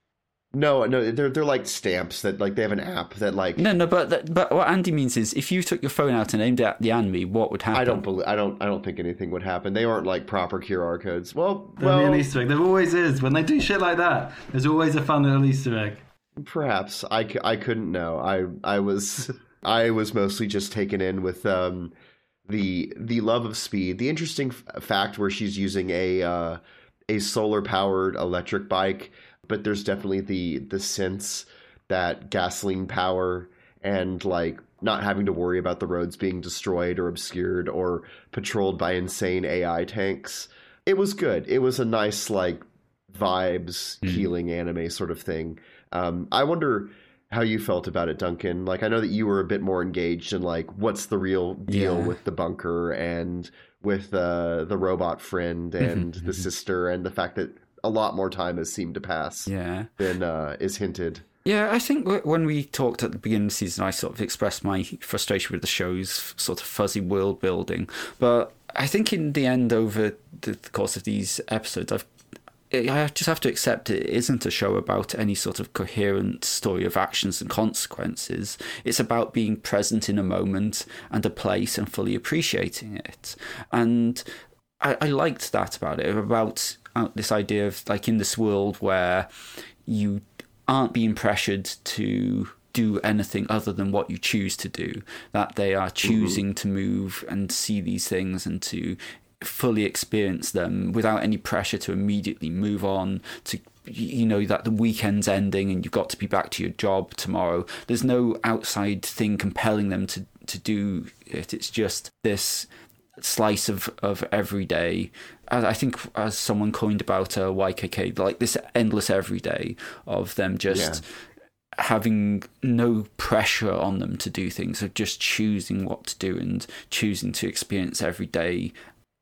No, no, they're they're like stamps that like they have an app that like no, no, but that, but what Andy means is if you took your phone out and aimed it at the anime, what would happen? I don't believe, I don't, I don't think anything would happen. They aren't like proper Q R codes. Well, There'll well, be an Easter egg. There always is when they do shit like that. There's always a fun little Easter egg. Perhaps I, I couldn't know. I I was I was mostly just taken in with um the the love of speed. The interesting f- fact where she's using a uh, a solar powered electric bike. But there's definitely the the sense that gasoline power and like not having to worry about the roads being destroyed or obscured or patrolled by insane A I tanks. It was good. It was a nice like vibes mm. healing anime sort of thing. Um, I wonder how you felt about it, Duncan. Like I know that you were a bit more engaged in like what's the real deal yeah. with the bunker and with uh, the robot friend and the sister, and the fact that a lot more time has seemed to pass yeah. than uh, is hinted. Yeah, I think when we talked at the beginning of the season, I sort of expressed my frustration with the show's sort of fuzzy world building. But I think in the end, over the course of these episodes, I've I just have to accept it isn't a show about any sort of coherent story of actions and consequences. It's about being present in a moment and a place and fully appreciating it. And I, I liked that about it, about uh, this idea of like in this world where you aren't being pressured to do anything other than what you choose to do, that they are choosing mm-hmm. to move and see these things and to fully experience them without any pressure to immediately move on, to you know that the weekend's ending and you've got to be back to your job tomorrow. There's no outside thing compelling them to, to do it. It's just this slice of, of every day. I think, as someone coined about uh, Y K K, like this endless everyday of them just yeah. having no pressure on them to do things, of just choosing what to do and choosing to experience every day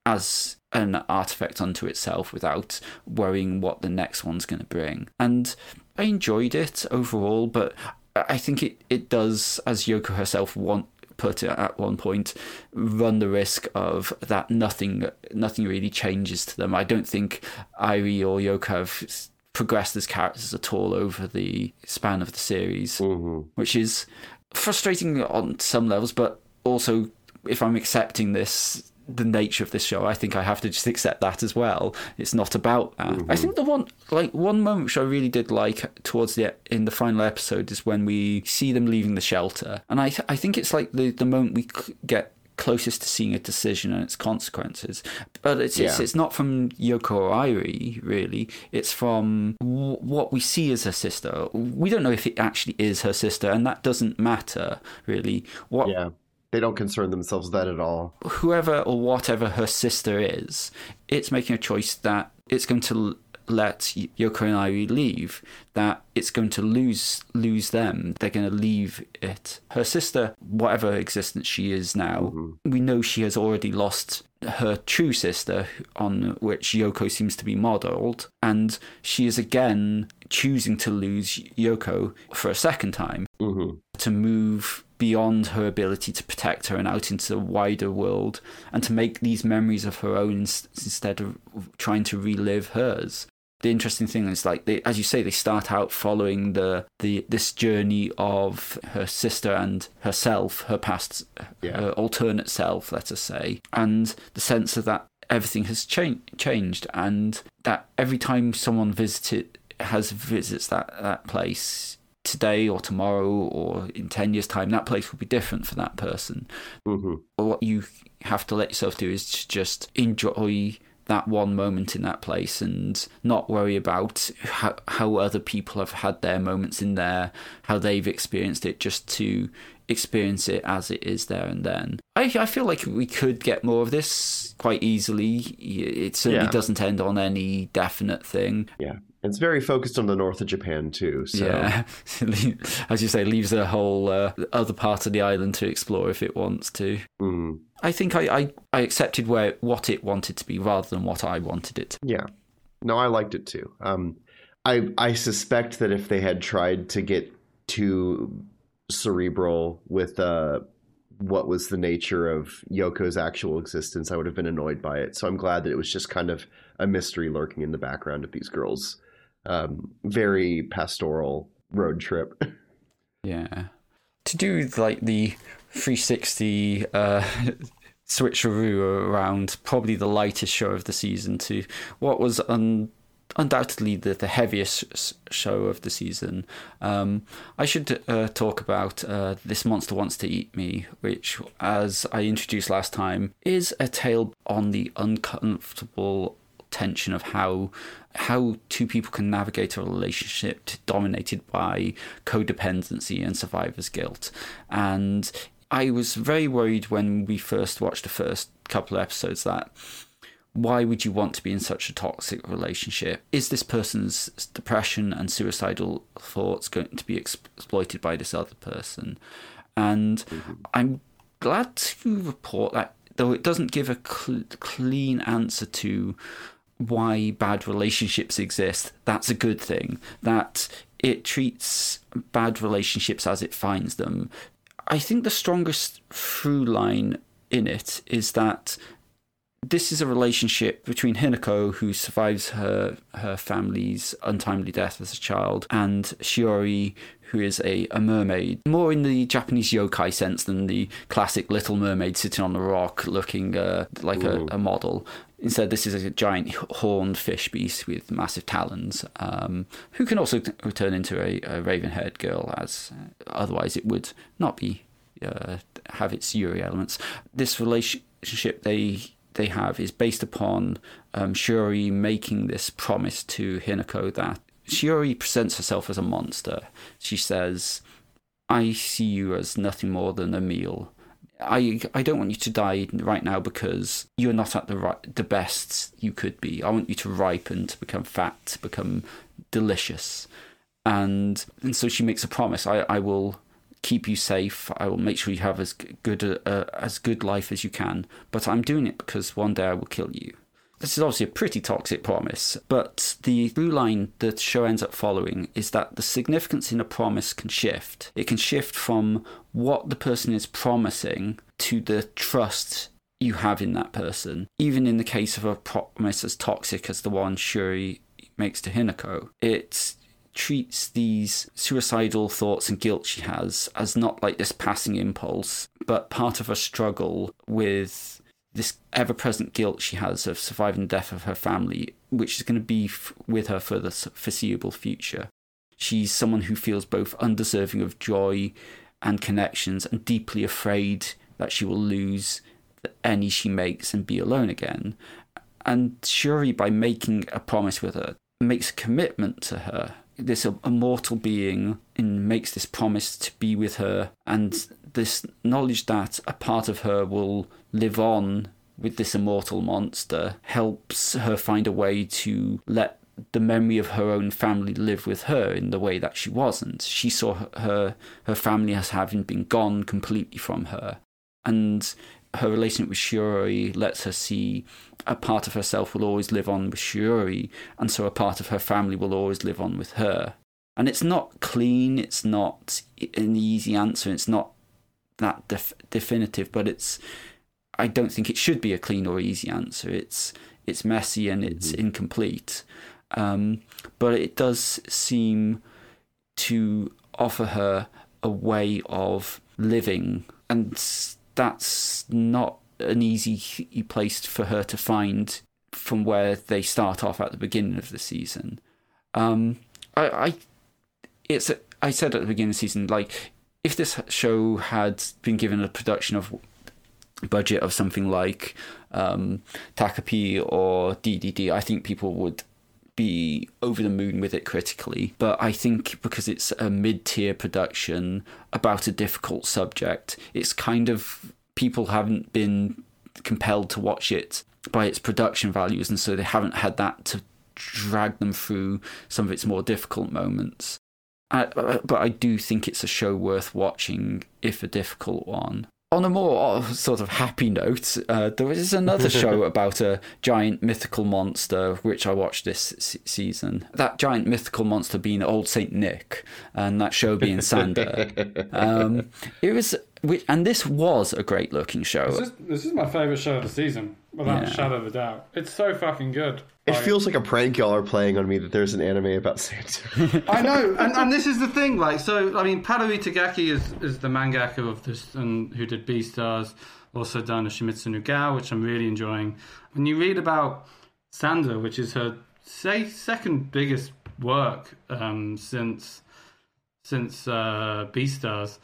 as an artifact unto itself without worrying what the next one's going to bring. And I enjoyed it overall, but I think it, it does, as Yoko herself want, put it at one point, run the risk of that nothing nothing really changes to them. I don't think Airi or Yoko have progressed as characters at all over the span of the series, mm-hmm. which is frustrating on some levels, but also, if I'm accepting this, the nature of this show, I think I have to just accept that as well. It's not about that. Mm-hmm. I think the one like one moment which I really did like towards the in the final episode is when we see them leaving the shelter, and I th- I think it's like the the moment we c- get closest to seeing a decision and its consequences. But it's yeah. it's, it's not from Yoko or Airi, really. It's from w- what we see as her sister. We don't know if it actually is her sister, and that doesn't matter really. What yeah. They don't concern themselves with that at all. Whoever or whatever her sister is, it's making a choice that it's going to let Yoko and Airi leave, that it's going to lose lose them. They're going to leave it. Her sister, whatever existence she is now, mm-hmm. we know she has already lost her true sister, on which Yoko seems to be modelled, and she is again choosing to lose Yoko for a second time, mm-hmm. to move beyond her ability to protect her and out into the wider world, and to make these memories of her own instead of trying to relive hers. The interesting thing is, like, they, as you say, they start out following the, the this journey of her sister and herself, her past, yeah. her alternate self, let us say, and the sense of that everything has cha- changed, and that every time someone visited has visits that, that place today or tomorrow or in ten years' time, that place will be different for that person. Mm-hmm. But what you have to let yourself do is just enjoy that one moment in that place and not worry about how, how other people have had their moments in there, how they've experienced it, just to experience it as it is there and then. I, I feel like we could get more of this quite easily. It certainly yeah. doesn't end on any definite thing. Yeah. It's very focused on the north of Japan too. So. Yeah, as you say, leaves a whole uh, other part of the island to explore if it wants to. Mm. I think I, I, I accepted where what it wanted to be rather than what I wanted it to be. Yeah, no, I liked it too. Um, I I suspect that if they had tried to get too cerebral with uh, what was the nature of Yoko's actual existence, I would have been annoyed by it. So I'm glad that it was just kind of a mystery lurking in the background of these girls. Um, very pastoral road trip. Yeah. To do like the three sixty uh, switcheroo around probably the lightest show of the season to what was un- undoubtedly the, the heaviest show of the season. Um, I should uh, talk about uh, This Monster Wants to Eat Me, which, as I introduced last time, is a tale on the uncomfortable tension of how how two people can navigate a relationship dominated by codependency and survivor's guilt. And I was very worried when we first watched the first couple of episodes that why would you want to be in such a toxic relationship? Is this person's depression and suicidal thoughts going to be exploited by this other person? And mm-hmm. I'm glad to report that, though it doesn't give a cl- clean answer to why bad relationships exist, that's a good thing. That it treats bad relationships as it finds them. I think the strongest through line in it is that this is a relationship between Hinako, who survives her her family's untimely death as a child, and Shiori, who is a, a mermaid, more in the Japanese yokai sense than the classic Little Mermaid sitting on a rock looking uh, like a, a model. Instead, this is a giant horned fish beast with massive talons, um, who can also t- turn into a, a raven-haired girl, as uh, otherwise it would not be uh, have its Yuri elements. This relationship they they have is based upon um, Shiori making this promise to Hinako that Shiori presents herself as a monster. She says, I see you as nothing more than a meal. I I don't want you to die right now because you're not at the right, the best you could be. I want you to ripen, to become fat, to become delicious. And and so she makes a promise. I, I will keep you safe. I will make sure you have as good a, a, as good life as you can. But I'm doing it because one day I will kill you. This is obviously a pretty toxic promise, but the through line that the show ends up following is that the significance in a promise can shift. It can shift from what the person is promising to the trust you have in that person. Even in the case of a promise as toxic as the one Shuri makes to Hinako, it treats these suicidal thoughts and guilt she has as not like this passing impulse, but part of a struggle with this ever-present guilt she has of surviving the death of her family, which is going to be f- with her for the foreseeable future. She's someone who feels both undeserving of joy and connections and deeply afraid that she will lose any she makes and be alone again. And Shuri, by making a promise with her, makes a commitment to her. This immortal being and makes this promise to be with her, and this knowledge that a part of her will live on with this immortal monster helps her find a way to let the memory of her own family live with her in the way that she wasn't. She saw her her family as having been gone completely from her, and her relationship with Shiori lets her see a part of herself will always live on with Shiori, and so a part of her family will always live on with her. And it's not clean, it's not an easy answer, it's not that def- definitive, but it's, I don't think it should be a clean or easy answer. It's it's messy and it's mm-hmm. incomplete. Um, but it does seem to offer her a way of living, and that's not an easy place for her to find from where they start off at the beginning of the season. Um, I, I, it's a, I said at the beginning of the season, like, if this show had been given a production of budget of something like um, Takapi or D D D, I think people would be over the moon with it critically. But I think because it's a mid-tier production about a difficult subject, it's kind of, people haven't been compelled to watch it by its production values, and so they haven't had that to drag them through some of its more difficult moments. I, but I do think it's a show worth watching, if a difficult one. On a more sort of happy note, uh, there is another show about a giant mythical monster, which I watched this se- season. That giant mythical monster being Old Saint Nick, and that show being Sander. um, it was, and this was a great looking show. This is, this is my favourite show of the season, without Yeah. a shadow of a doubt. It's so fucking good. It Like, feels like a prank y'all are playing on me that there's an anime about Santa. I know, and, and this is the thing, like, so, I mean, Paru Itagaki is, is the mangaka of this, and who did Beastars, also done Shimitsu no Gao, which I'm really enjoying. When you read about Sander, which is her, say, second biggest work um, since, since uh, Beastars,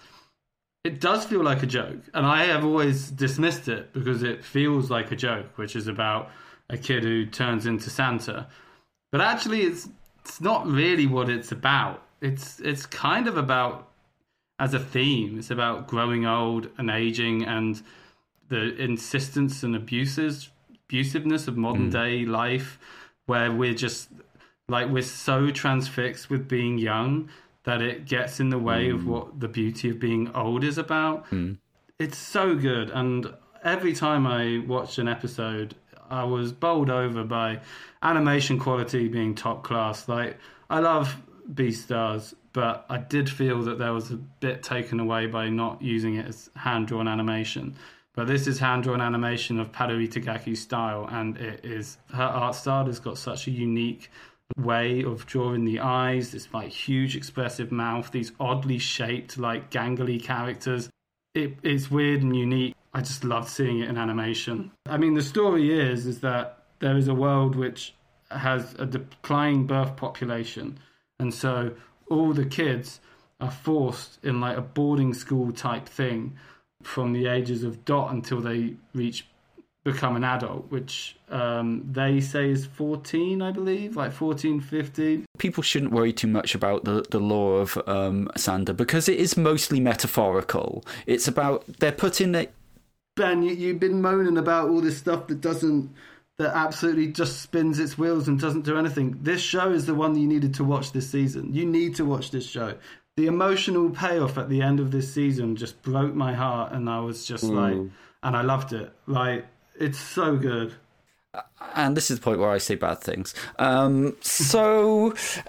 it does feel like a joke, and I have always dismissed it because it feels like a joke, which is about a kid who turns into Santa. But actually, it's it's not really what it's about. It's it's kind of about, as a theme, it's about growing old and aging and the insistence and abuses, abusiveness of modern mm. day life, where we're just, like, we're so transfixed with being young that it gets in the way mm. of what the beauty of being old is about. Mm. It's so good, and every time I watched an episode, I was bowled over by animation quality being top class. Like, I love Beastars, but I did feel that there was a bit taken away by not using it as hand-drawn animation. But this is hand-drawn animation of Paru Itagaki style, and it is, her art style has got such a unique way of drawing the eyes, this like huge expressive mouth, these oddly shaped like gangly characters. It, it's weird and unique. I just love seeing it in animation. I mean, the story is is that there is a world which has a declining birth population, and so all the kids are forced in like a boarding school type thing from the ages of dot until they reach become an adult, which um, they say is fourteen, I believe, like fourteen, fifteen. People shouldn't worry too much about the, the lore of um, Sander, because it is mostly metaphorical. It's about, they're putting it... Ben, you, you've been moaning about all this stuff that doesn't, that absolutely just spins its wheels and doesn't do anything. This show is the one that you needed to watch this season. You need to watch this show. The emotional payoff at the end of this season just broke my heart, and I was just mm. like, and I loved it. Like, it's so good. And this is the point where I say bad things. Um, so,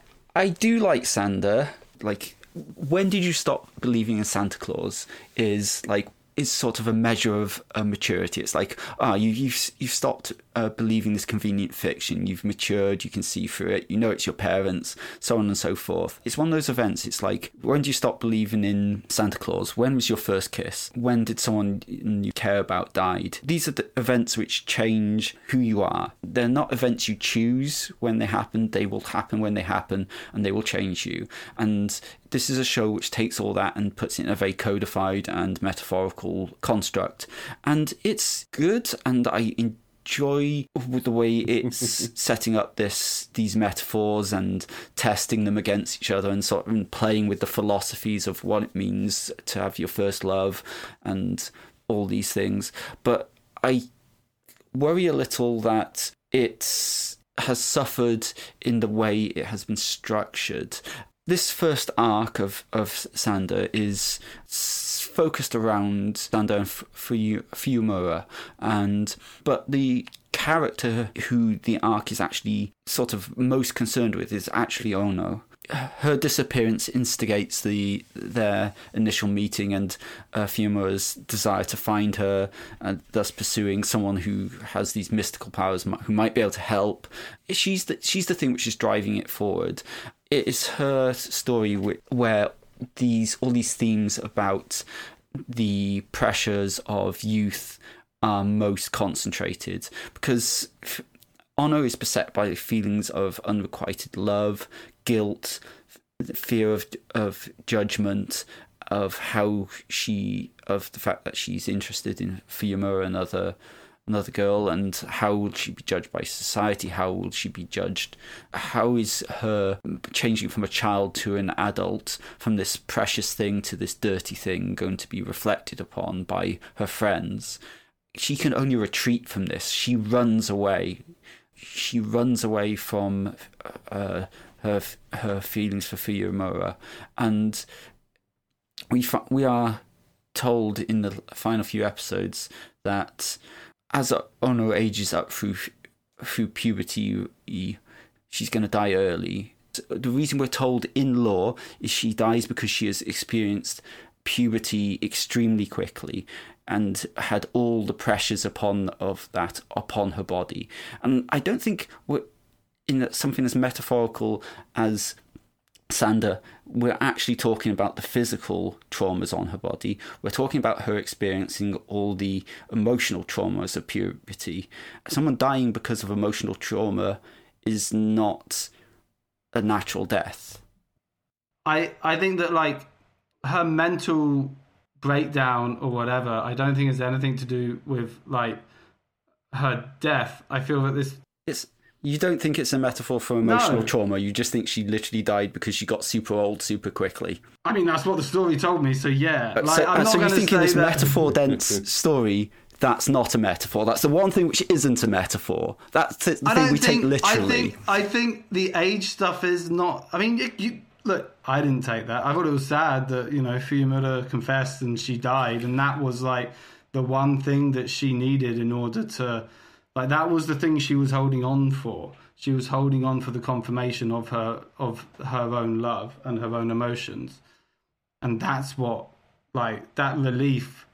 I do like Sander. Like, when did you stop believing in Santa Claus? Is like is sort of a measure of uh, maturity. It's like, ah, you, you've you've stopped uh, believing this convenient fiction. You've matured. You can see through it. You know it's your parents, so on and so forth. It's one of those events. It's like, when do you stop believing in Santa Claus? When was your first kiss? When did someone you care about died? These are the events which change who you are. They're not events you choose when they happen. They will happen when they happen, and they will change you. And this is a show which takes all that and puts it in a very codified and metaphorical construct. And it's good, and I enjoy the way it's setting up this these metaphors and testing them against each other, and sort of playing with the philosophies of what it means to have your first love and all these things. But I worry a little that it has suffered in the way it has been structured. This first arc of, of Sander is focused around Sander and Fuyumura, and but the character who the arc is actually sort of most concerned with is actually Ono. Her disappearance instigates the their initial meeting, and uh, Fuyumura's desire to find her, and thus pursuing someone who has these mystical powers, who might be able to help. She's the, she's the thing which is driving it forward. It is her story where these all these themes about the pressures of youth are most concentrated, because Ono is beset by feelings of unrequited love, guilt, fear of of judgment, of how she of the fact that she's interested in Fuyumura, another another girl, and how will she be judged by society? How will she be judged? How is her changing from a child to an adult, from this precious thing to this dirty thing, going to be reflected upon by her friends? She can only retreat from this. She runs away. She runs away from uh, her her feelings for Fuyumura, and we we are told in the final few episodes that as Ono ages up through through puberty, she's going to die early. The reason we're told in lore is she dies because she has experienced puberty extremely quickly and had all the pressures upon of that upon her body. And I don't think we're in something as metaphorical as Sander, we're actually talking about the physical traumas on her body. We're talking about her experiencing all the emotional traumas of puberty. Someone dying because of emotional trauma is not a natural death. I, I think that, like, her mental breakdown or whatever, I don't think has anything to do with, like, her death. I feel that this... It's... You don't think it's a metaphor for emotional no. trauma. You just think she literally died because she got super old super quickly. I mean, that's what the story told me, so yeah. Like, so I'm not so you think in this that... metaphor-dense story, that's not a metaphor. That's the one thing which isn't a metaphor. That's the I thing we think, take literally. I think, I think the age stuff is not... I mean, you, you, look, I didn't take that. I thought it was sad that, you know, Fuyumura confessed and she died, and that was, like, the one thing that she needed in order to... Like, that was the thing she was holding on for. She was holding on for the confirmation of her of her own love and her own emotions. And that's what, like, that relief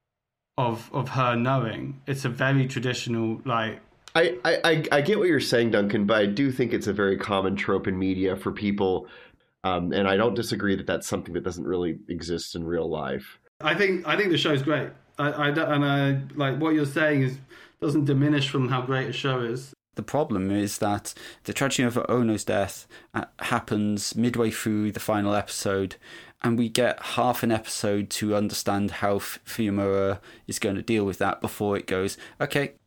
of of her knowing. It's a very traditional, like... I, I, I get what you're saying, Duncan, but I do think it's a very common trope in media for people. Um, and I don't disagree that that's something that doesn't really exist in real life. I think I think the show's great. I, I, and I, like, what you're saying is doesn't diminish from how great a show is. The problem is that the tragedy of Ono's death happens midway through the final episode, and we get half an episode to understand how Fuyumura is going to deal with that before it goes, okay,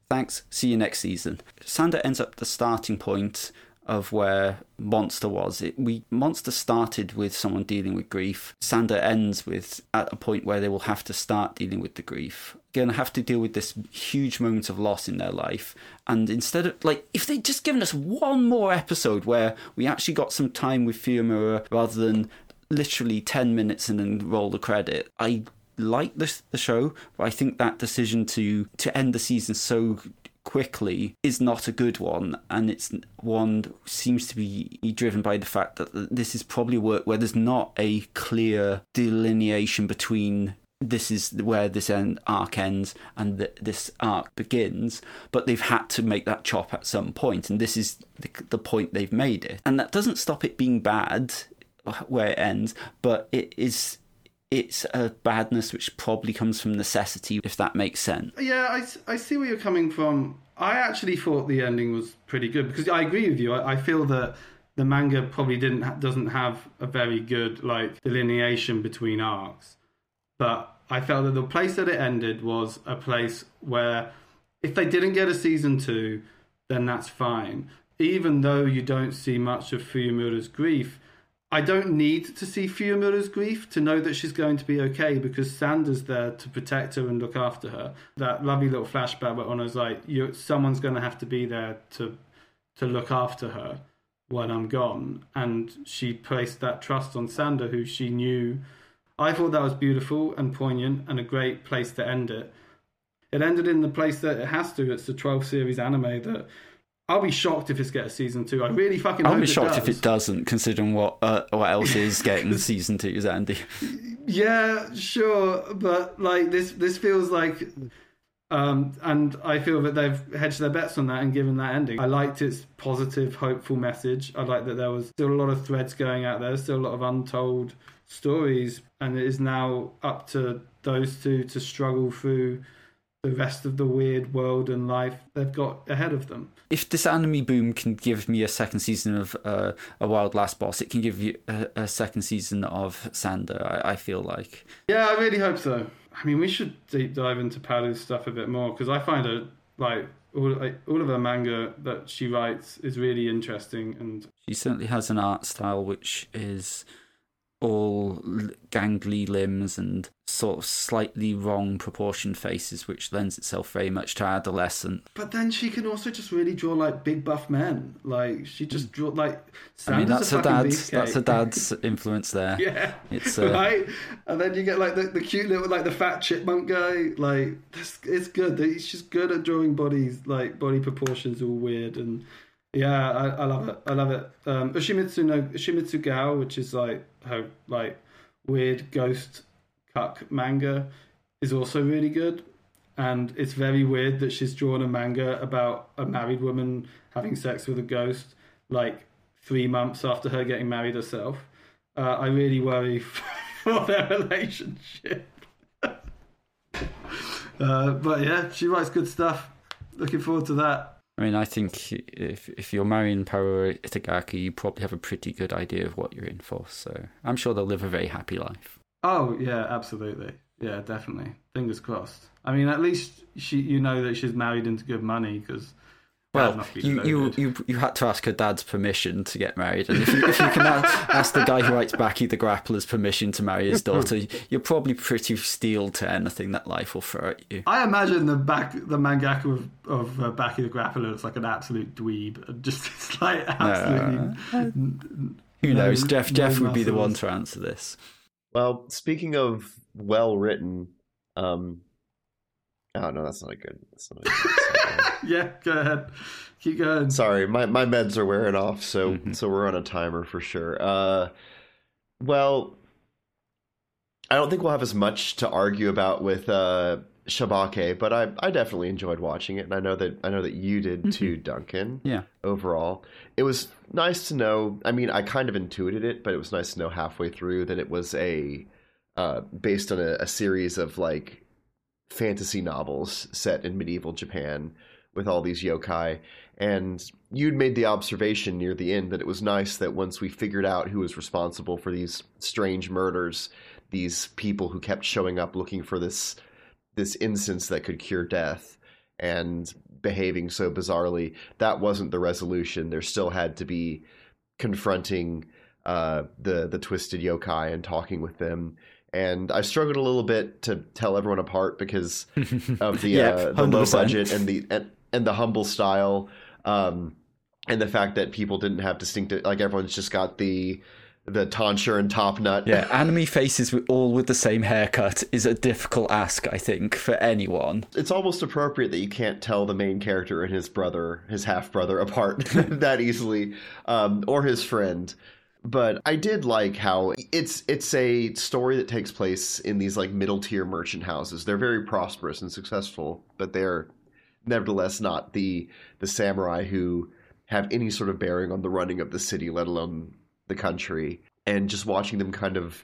Thanks. See you next season. Sander ends up the starting point of where Monster was. It, we Monster started with someone dealing with grief. Sander ends with at a point where they will have to start dealing with the grief. Going to have to deal with this huge moment of loss in their life. And instead of, like, if they'd just given us one more episode where we actually got some time with Fuyumura rather than literally ten minutes and then roll the credit, I like this the show, but I think that decision to to end the season so quickly is not a good one, and it's one seems to be driven by the fact that this is probably work where there's not a clear delineation between this is where this end arc ends and the, this arc begins, but they've had to make that chop at some point, and this is the, the point they've made it. And that doesn't stop it being bad where it ends, but it is it's a badness which probably comes from necessity, if that makes sense. Yeah, I, I see where you're coming from. I actually thought the ending was pretty good, because I agree with you. I, I feel that the manga probably didn't ha- doesn't have a very good like delineation between arcs, but I felt that the place that it ended was a place where if they didn't get a season two, then that's fine. Even though you don't see much of Fuyumura's grief, I don't need to see Fuyumura's grief to know that she's going to be okay, because Sander's there to protect her and look after her. That lovely little flashback where Ono's like, you, someone's going to have to be there to to look after her when I'm gone. And she placed that trust on Sander, who she knew. I thought that was beautiful and poignant and a great place to end it. It ended in the place that it has to. It's the twelve series anime that I'll be shocked if it's get a season two. I really fucking I'll hope be shocked it if it doesn't, considering what uh, what else is getting season two, Andy. Yeah, sure, but like this, this feels like, um, and I feel that they've hedged their bets on that and given that ending. I liked its positive, hopeful message. I liked that there was still a lot of threads going out there, still a lot of untold stories, and it is now up to those two to struggle through the rest of the weird world and life they've got ahead of them. If this anime boom can give me a second season of uh, A Wild Last Boss, it can give you a, a second season of Sander, I, I feel like. Yeah, I really hope so. I mean, we should deep dive into Palu's stuff a bit more, because I find her, like, all, like, all of her manga that she writes is really interesting. And she certainly has an art style which is all gangly limbs and sort of slightly wrong proportioned faces, which lends itself very much to adolescent. But then she can also just really draw like big buff men. Like she just draw like. Sanders I mean, that's her dad's. That's her dad's influence there. Yeah, it's uh... right. And then you get like the, the cute little like the fat chipmunk guy. Like it's, it's good. She's good at drawing bodies, like body proportions, all weird and. Yeah, I, I love it. I love it. Um, Ushimitsu no Ushimitsu Gao, which is like her like weird ghost cuck manga, is also really good. And it's very weird that she's drawn a manga about a married woman having sex with a ghost, like three months after her getting married herself. Uh, I really worry for their relationship. uh, but yeah, she writes good stuff. Looking forward to that. I mean, I think if if you're marrying Paroi Itagaki, you probably have a pretty good idea of what you're in for. So I'm sure they'll live a very happy life. Oh yeah, absolutely. Yeah, definitely. Fingers crossed. I mean, at least she, you know that she's married into good money, because. Well, you, you, you you had to ask her dad's permission to get married, and if you, if you can ask the guy who writes Baki the Grappler's permission to marry his daughter, you're probably pretty steel to anything that life will throw at you. I imagine the back the mangaka of, of uh, Baki the Grappler looks like an absolute dweeb, and just it's like absolutely. No. Who knows? No, Jeff Jeff no would be the one to answer this. Well, speaking of well written, um, oh no, that's not a good. That's not a good yeah, go ahead. Keep going. Sorry, my, my meds are wearing off, so mm-hmm. so we're on a timer for sure. Uh, well, I don't think we'll have as much to argue about with uh, Shabake, but I I definitely enjoyed watching it, and I know that I know that you did mm-hmm. too, Duncan. Yeah. Overall, it was nice to know. I mean, I kind of intuited it, but it was nice to know halfway through that it was a uh, based on a, a series of like fantasy novels set in medieval Japan, with all these yokai. And you'd made the observation near the end that it was nice that once we figured out who was responsible for these strange murders, these people who kept showing up looking for this this incense that could cure death, and behaving so bizarrely, that wasn't the resolution. There still had to be confronting uh, the the twisted yokai and talking with them. And I struggled a little bit to tell everyone apart because of the yeah, uh, the low budget and the and, and the humble style, um, and the fact that people didn't have distinctive, like everyone's just got the the tonsure and top nut. Yeah, anime faces with, all with the same haircut is a difficult ask, I think, for anyone. It's almost appropriate that you can't tell the main character and his brother, his half brother, apart that easily, um, or his friend. But I did like how it's it's a story that takes place in these like middle tier merchant houses. They're very prosperous and successful, but they're nevertheless not the the samurai who have any sort of bearing on the running of the city, let alone the country. And just watching them kind of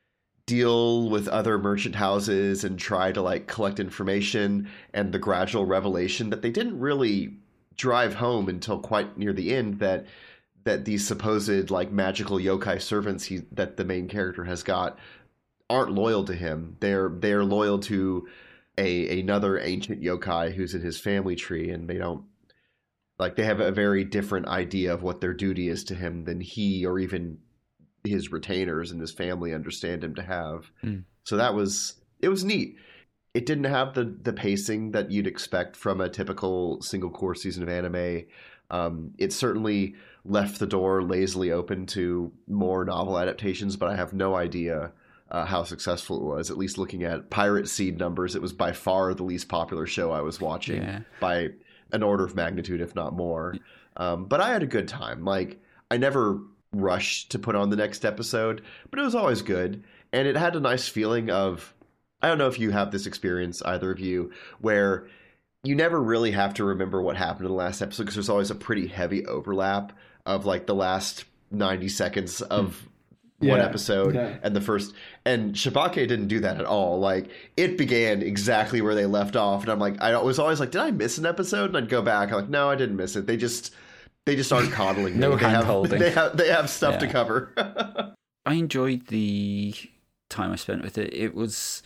deal with other merchant houses and try to like collect information, and the gradual revelation that they didn't really drive home until quite near the end that that these supposed like magical yokai servants he that the main character has got aren't loyal to him. They're they're loyal to a another ancient yokai who's in his family tree, and they don't like they have a very different idea of what their duty is to him than he or even his retainers and his family understand him to have. Mm. So that was it was neat. It didn't have the the pacing that you'd expect from a typical single core season of anime. Um, it certainly left the door lazily open to more novel adaptations, but I have no idea uh, how successful it was. At least looking at Pirate Seed numbers, it was by far the least popular show I was watching yeah. by an order of magnitude, if not more. Um, but I had a good time. Like, I never rushed to put on the next episode, but it was always good. And it had a nice feeling of, I don't know if you have this experience, either of you, where you never really have to remember what happened in the last episode because there's always a pretty heavy overlap of like the last ninety seconds of yeah, one episode yeah. and the first. And Shibake didn't do that at all. Like, it began exactly where they left off, and I'm like, I was always like, did I miss an episode? And I'd go back. I'm like, no, I didn't miss it. They just they just aren't coddling me. no they hand have, holding. They have they have stuff yeah. to cover. I enjoyed the time I spent with it. It was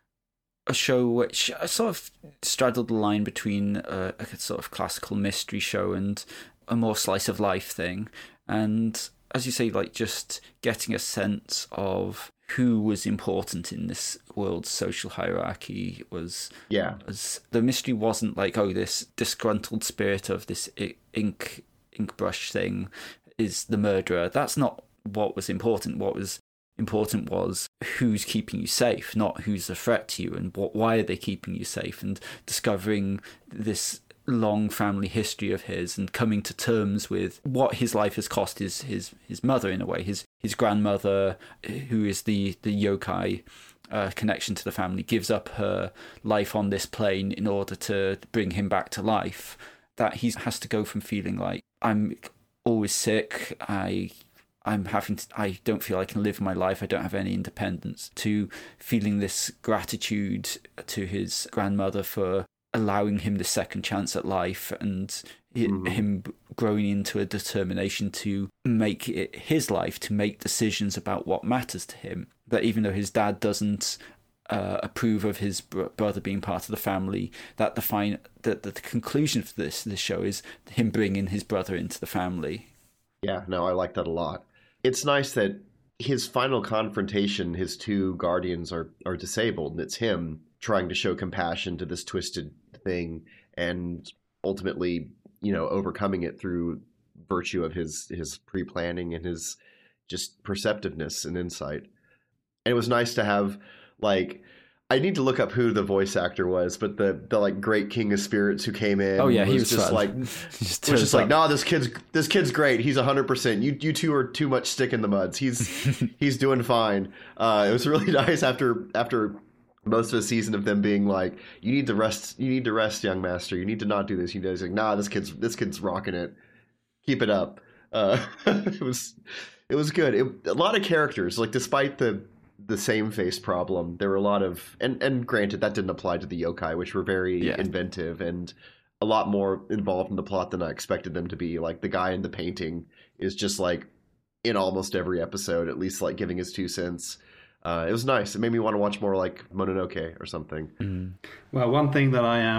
a show which sort of straddled the line between a, a sort of classical mystery show and a more slice of life thing. And as you say, like just getting a sense of who was important in this world's social hierarchy was, yeah. was the mystery wasn't like, oh, this disgruntled spirit of this ink ink brush thing is the murderer. That's not what was important. What was important was who's keeping you safe, not who's a threat to you, and what, why are they keeping you safe, and discovering this long family history of his and coming to terms with what his life has cost his his, his mother in a way, his his grandmother, who is the, the yokai uh, connection to the family, gives up her life on this plane in order to bring him back to life. That he has to go from feeling like, I'm always sick, I I'm having to, I don't feel I can live my life, I don't have any independence, to feeling this gratitude to his grandmother for allowing him the second chance at life, and mm-hmm. him growing into a determination to make it his life, to make decisions about what matters to him. That even though his dad doesn't uh, approve of his br- brother being part of the family, that the, fine, that the conclusion for this, this show is him bringing his brother into the family. Yeah, no, I like that a lot. It's nice that his final confrontation, his two guardians are, are disabled, and it's him trying to show compassion to this twisted thing and ultimately, you know, overcoming it through virtue of his, his pre-planning and his just perceptiveness and insight. And it was nice to have, like, I need to look up who the voice actor was, but the, the like great king of spirits who came in. Oh yeah, he was, was just fun. like, just was just like, no, nah, this kid's this kid's great. He's a hundred percent. You you two are too much stick in the muds. He's he's doing fine. Uh, it was really nice after after most of the season of them being like, you need to rest. You need to rest, young master. You need to not do this. You know, he's like, nah, this kid's this kid's rocking it. Keep it up. Uh, it was it was good. It, a lot of characters, like despite the. the same face problem, there were a lot of, and and granted that didn't apply to the yokai, which were very yeah. inventive and a lot more involved in the plot than I expected them to be. Like the guy in the painting is just like in almost every episode, at least like giving his two cents. Uh, it was nice. It made me want to watch more like Mononoke or something. Mm. Well, one thing that I am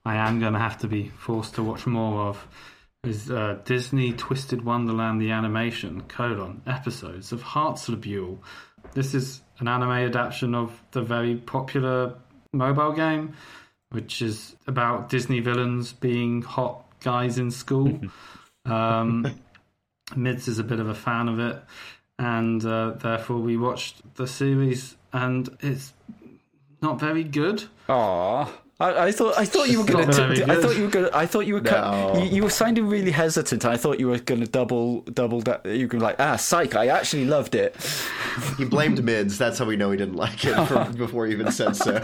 I am going to have to be forced to watch more of is uh, Disney Twisted Wonderland the animation, colon, episodes of Heartslabule. This is an anime adaptation of the very popular mobile game, which is about Disney villains being hot guys in school. um, Mids is a bit of a fan of it, and uh, therefore we watched the series, and it's not very good. Aww. I, I thought I thought you were going to. I thought you were going. I thought you were. No. You, you were sounding really hesitant. I thought you were going to double double that. You were like, ah, psych! I actually loved it. He blamed Mids. That's how we know he didn't like it from before he even said so.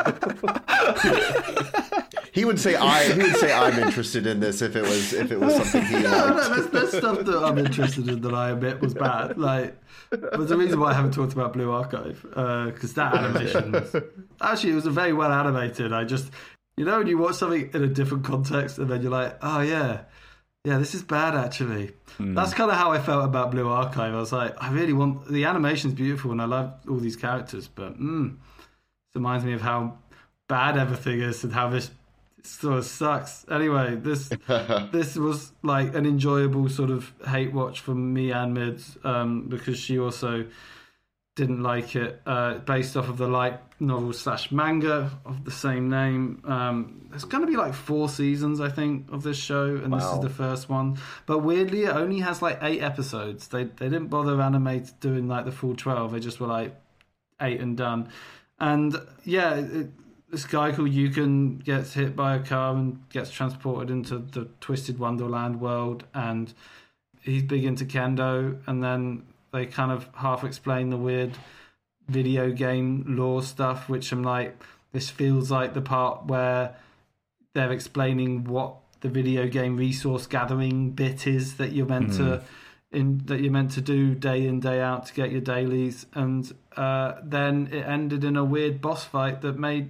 He would say I. He would say I'm interested in this if it was if it was something he No, liked. no, there's, there's stuff that I'm interested in that I admit was bad. Like, there's a reason why I haven't talked about Blue Archive, because that animation was, actually it was very well animated. I just, you know, when you watch something in a different context and then you're like, oh yeah, yeah, this is bad actually. Mm. That's kind of how I felt about Blue Archive. I was like, I really want, the animation's beautiful and I love all these characters, but mm, it reminds me of how bad everything is and how this sort of sucks. Anyway, this this was like an enjoyable sort of hate watch from me and Mids, um, because she also didn't like it, uh, based off of the light novel slash manga of the same name. Um, there's going to be like four seasons, I think, of this show, and wow. This is the first one. But weirdly, it only has like eight episodes. They they didn't bother animate doing like the full twelve. They just were like eight and done. And yeah, it, this guy called Yukon gets hit by a car and gets transported into the Twisted Wonderland world, and he's big into kendo, and then they kind of half explain the weird video game lore stuff, which I'm like, this feels like the part where they're explaining what the video game resource gathering bit is that you're meant mm. to in that you're meant to do day in, day out to get your dailies. And uh, then it ended in a weird boss fight that made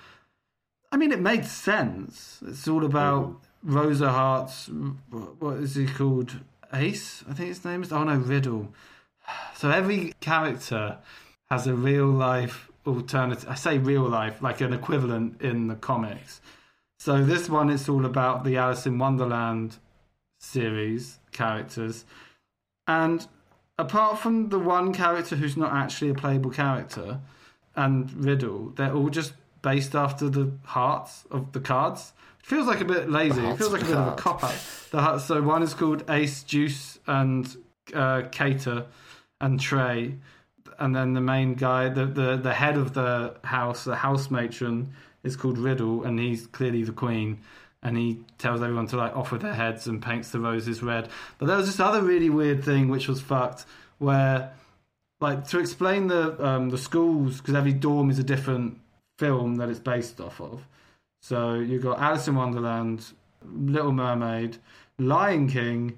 I mean, it made sense. It's all about mm. Rosa Hart's, what is he called? Ace, I think his name is. Oh no, Riddle. So every character has a real life alternative. I say real life, like an equivalent in the comics. So this one is all about the Alice in Wonderland series characters. And apart from the one character who's not actually a playable character, and Riddle, they're all just based after the hearts of the cards. It feels like a bit lazy. It feels like a bit of a cop-out. The hearts, so one is called Ace, Juice, and uh, Cater, and Trey. And then the main guy, the, the, the head of the house, the house matron, is called Riddle, and he's clearly the queen. And he tells everyone to like offer their heads and paints the roses red. But there was this other really weird thing which was fucked, where like to explain the um, the schools, because every dorm is a different film that it's based off of. So you've got Alice in Wonderland, Little Mermaid, Lion King,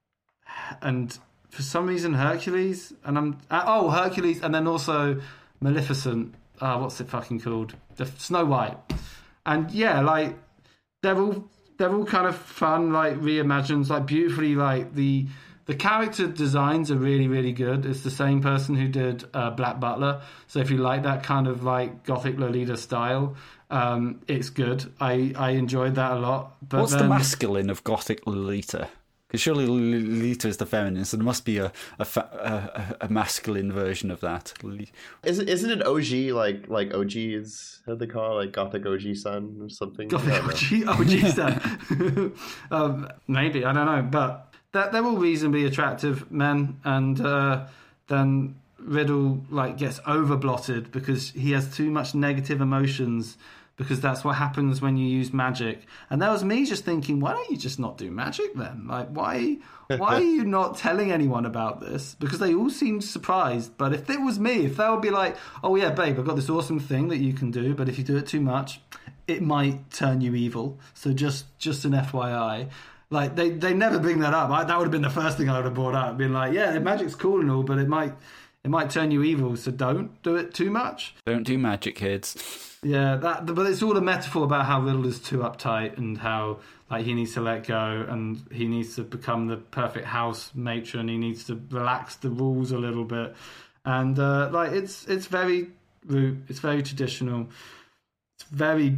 and for some reason Hercules. And I'm uh, oh Hercules, and then also Maleficent. Uh, what's it fucking called? The Snow White. And yeah, like they're all they're all kind of fun, like reimagined, like beautifully, like the. The character designs are really, really good. It's the same person who did uh, Black Butler. So if you like that kind of like Gothic Lolita style, um, it's good. I, I enjoyed that a lot. But What's then... the masculine of Gothic Lolita? Because surely Lolita is the feminine, so there must be a a, fa- a, a masculine version of that. Isn't isn't it O G like like O G is how they call it, like Gothic O G son or something? Gothic O G O G son. um, maybe, I don't know, but. That they're all reasonably attractive men, and uh, then Riddle like gets overblotted because he has too much negative emotions, because that's what happens when you use magic. And that was me just thinking, why don't you just not do magic then? Like, why why are you not telling anyone about this? Because they all seemed surprised. But if it was me, if they would be like, oh yeah, babe, I've got this awesome thing that you can do, but if you do it too much, it might turn you evil. So just just an F Y I. Like, they, they never bring that up. I, that would have been the first thing I would have brought up. Being like, yeah, magic's cool and all, but it might it might turn you evil, so don't do it too much. Don't do magic, kids. Yeah, that. But it's all a metaphor about how Riddle is too uptight and how like he needs to let go and he needs to become the perfect house matron. He needs to relax the rules a little bit. And, uh, like, it's it's very root. It's very traditional. It's very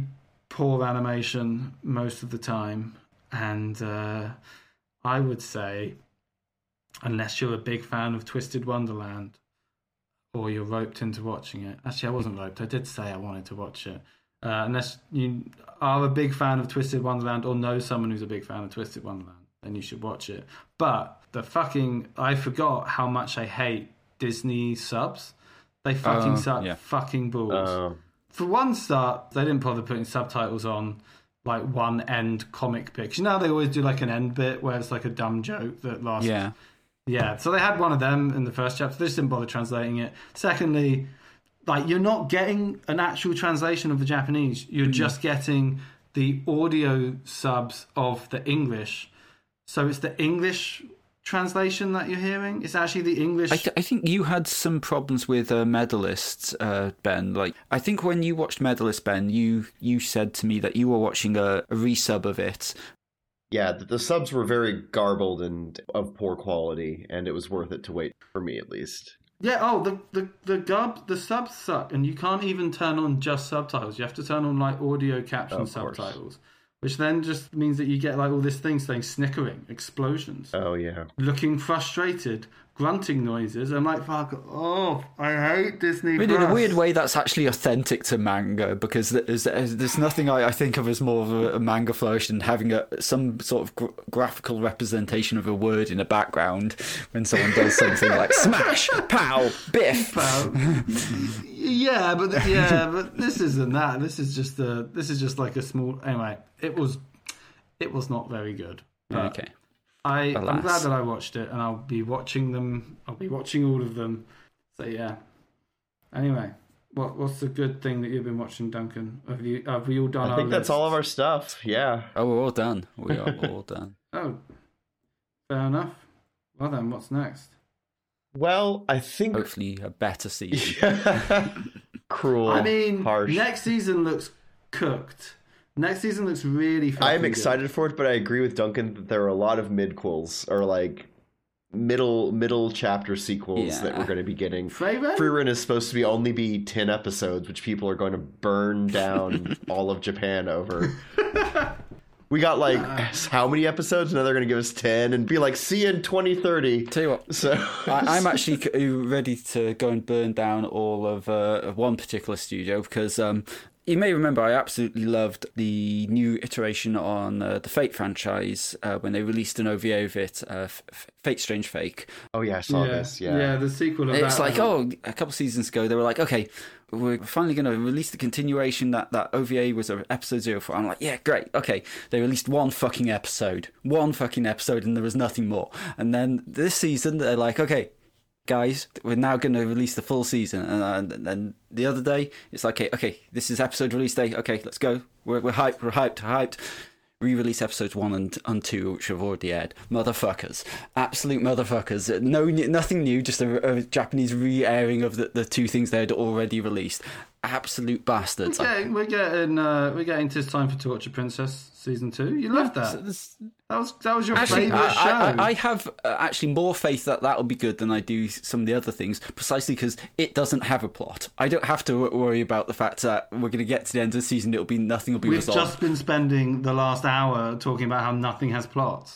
poor animation most of the time, and uh, I would say, unless you're a big fan of Twisted Wonderland, or you're roped into watching it. Actually, I wasn't roped. I did say I wanted to watch it. Uh, unless you are a big fan of Twisted Wonderland or know someone who's a big fan of Twisted Wonderland, then you should watch it. But the fucking... I forgot how much I hate Disney subs. They fucking uh, suck yeah. fucking balls. Uh, For one start, they didn't bother putting subtitles on like one end comic bit. 'Cause you know how they always do like an end bit where it's like a dumb joke that lasts... Yeah. Yeah, so they had one of them in the first chapter. They just didn't bother translating it. Secondly, like you're not getting an actual translation of the Japanese. You're mm. just getting the audio subs of the English. So it's the English translation that you're hearing. It's actually the English. I, th- I think you had some problems with uh, Medalists, uh, Ben. Like I think when you watched Medalist, Ben, you you said to me that you were watching a, a resub of it. Yeah, the, the subs were very garbled and of poor quality, and it was worth it to wait, for me at least. Yeah, oh, the the the gub the subs suck, and you can't even turn on just subtitles. You have to turn on like audio caption Of subtitles, course. which then just means that you get like all this thing saying snickering, explosions, Oh, yeah. looking frustrated, grunting noises. I'm like, fuck off! I hate Disney. But in a Plus. weird way, that's actually authentic to manga because there's, there's nothing I, I think of as more of a, a manga flourish than having a some sort of gra- graphical representation of a word in the background when someone does something like smash, pow, biff. Pow. yeah, but yeah, but this isn't that. This is just a. This is just like a small. Anyway, it was, it was not very good. But Okay. I, I'm Alas. glad that I watched it, and I'll be watching them. I'll be watching all of them. So yeah. Anyway, what what's the good thing that you've been watching, Duncan? Have you have we all done? I our think that's lists? all of our stuff, yeah. Oh, we're all done. We are all done. Oh, fair enough. Well then, what's next? Well, I think... Hopefully a better season. Cruel, I mean, harsh. next season looks cooked. Next season looks really fucking I'm good. excited for it, but I agree with Duncan that there are a lot of midquels, or like middle middle chapter sequels that Yeah. we're going to be getting. Freyren? Freyren is supposed to be only be ten episodes, which people are going to burn down all of Japan over. We got like how many episodes? And then they're going to give us ten and be like, see you in twenty thirty. Tell you what, So I, I'm actually c- ready to go and burn down all of uh, one particular studio because um, you may remember I absolutely loved the new iteration on uh, the Fate franchise uh, when they released an O V A of it, uh, F- F- Fate Strange Fake. Oh yeah, I saw yeah. this. Yeah. yeah, the sequel of It's that. like, oh, a couple seasons ago, they were like, okay, we're finally going to release the continuation that, that O V A was episode zero for. I'm like, yeah, great. Okay. They released one fucking episode. One fucking episode, and there was nothing more. And then this season, they're like, okay, guys, we're now going to release the full season. And then the other day, it's like, okay, okay, this is episode release day. Okay, let's go. We're, we're hyped, we're hyped, hyped. Re-release episodes one and, and two, which have already aired. Motherfuckers. Absolute motherfuckers. No, nothing new, just a, a Japanese re-airing of the, the two things they had already released. Absolute bastards. We're getting, we're getting, uh, we're getting to Time for Torture Princess season two. You loved that. That was that was your Actually, favourite show. I, I, I have uh, actually more faith that that'll be good than I do some of the other things, precisely because it doesn't have a plot. I don't have to worry about the fact that we're going to get to the end of the season, it'll be nothing will be We've resolved. just been spending the last hour talking about how nothing has plots.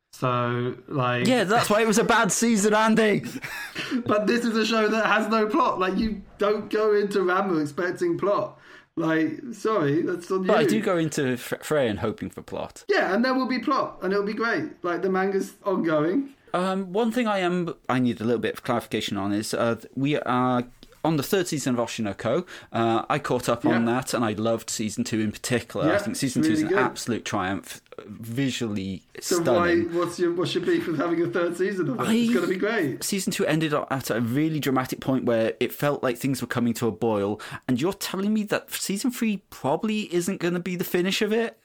So, like... Yeah, that's why it was a bad season, Andy. But this is a show that has no plot. Like, you don't go into Rambo expecting plot. Like, sorry, that's on you. But I do go into F- Freya and hoping for plot. Yeah, and there will be plot, and it'll be great. Like, the manga's ongoing. Um, one thing I am I need a little bit of clarification on is uh, we are on the third season of Oshinoko. Uh, I caught up on Yeah. that, and I loved season two in particular. Yeah, I think season it's two is really an good. absolute triumph, visually So stunning. why? What's your what's your beef with having a third season of it? I- It's going to be great. Season two ended up at a really dramatic point where it felt like things were coming to a boil, and you're telling me that season three probably isn't going to be the finish of it?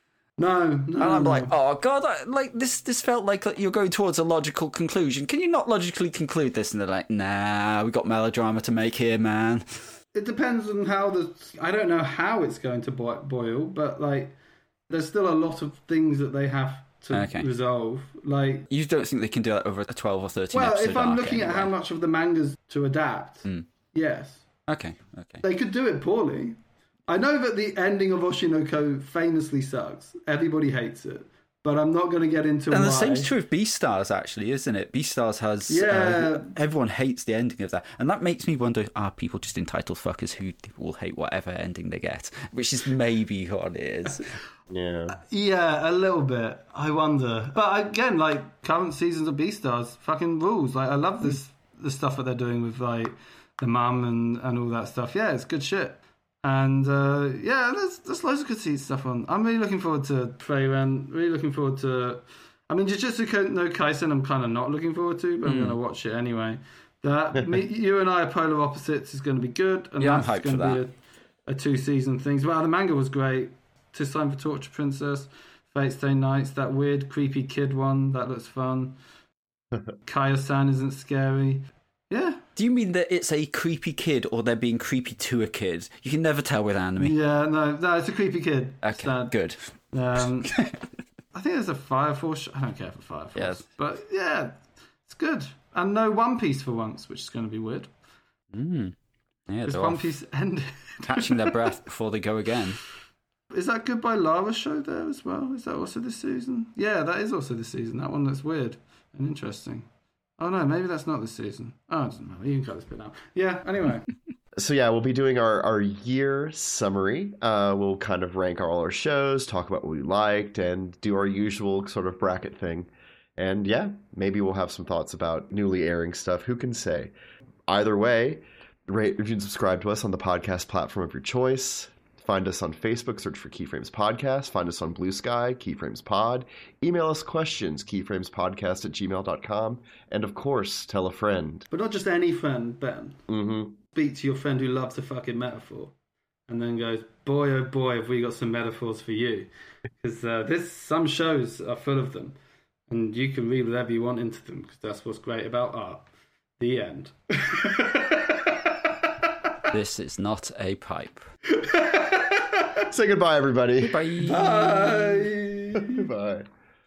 No, no. And I'm no. like, oh god, I, like this. This felt like you're going towards a logical conclusion. Can you not logically conclude this? And they're like, nah, we got melodrama to make here, man. It depends on how the. I don't know how it's going to boi- boil, but like, there's still a lot of things that they have to Okay. resolve. Like, You don't think they can do that over a twelve or thirteen well, episode if I'm arc looking at anyway? how much of the manga's to adapt, Mm. yes, Okay, okay. they could do it poorly. I know that the ending of Oshinoko famously sucks. Everybody hates it. But I'm not going to get into and why. the same's true of Beastars, actually, isn't it? Beastars has... Yeah. Uh, everyone hates the ending of that. And that makes me wonder, are people just entitled fuckers who will hate whatever ending they get? Which is maybe what it is. Yeah. Yeah, a little bit. I wonder. But again, like, current seasons of Beastars fucking rules. Like, I love this the stuff that they're doing with, like, the mum and, and all that stuff. Yeah, it's good shit. And uh, yeah, there's there's loads of good seat stuff on. I'm really looking forward to Freyren. Really looking forward to. I mean, Jujutsu no Kaisen. I'm kind of not looking forward to, but mm. I'm going to watch it anyway. That me, you and I are polar opposites is going to be good, and yeah, that's going to be a, a two season thing. Well, the manga was great. Tis Time for Torture Princess, Fate Stay Nights. That weird creepy kid one that looks fun. Kaya-san isn't scary. Yeah. Do you mean that it's a creepy kid or they're being creepy to a kid? You can never tell with anime. Yeah, no, no, it's a creepy kid. Okay, Sad. good. Um, I think there's a Fire Force. I don't care for Fire Force. Yes. But yeah, it's good. And no One Piece for once, which is going to be weird. Mm. Yeah, because One Piece ended. Catching their breath before they go again. Is that Goodbye Lara show there as well? Is that also this season? Yeah, that is also this season. That one looks weird and interesting. Oh no, maybe that's not this season. Oh, it doesn't matter. You can cut this bit out. Yeah, anyway. So yeah, we'll be doing our, our year summary. Uh, we'll kind of rank all our shows, talk about what we liked, and do our usual sort of bracket thing. And yeah, maybe we'll have some thoughts about newly airing stuff. Who can say? Either way, rate, review, and subscribe to us on the podcast platform of your choice. Find us on Facebook, search for Keyframes Podcast. Find us on Blue Sky, Keyframes Pod. Email us questions, keyframespodcast at gmail dot com. And of course, tell a friend. But not just any friend, Ben. Mm-hmm. Speak to your friend who loves a fucking metaphor. And then goes, boy, oh boy, have we got some metaphors for you. Because uh, this, some shows are full of them. And you can read whatever you want into them, because that's what's great about art. The end. This is not a pipe. Say goodbye, everybody. Bye. Bye. Bye.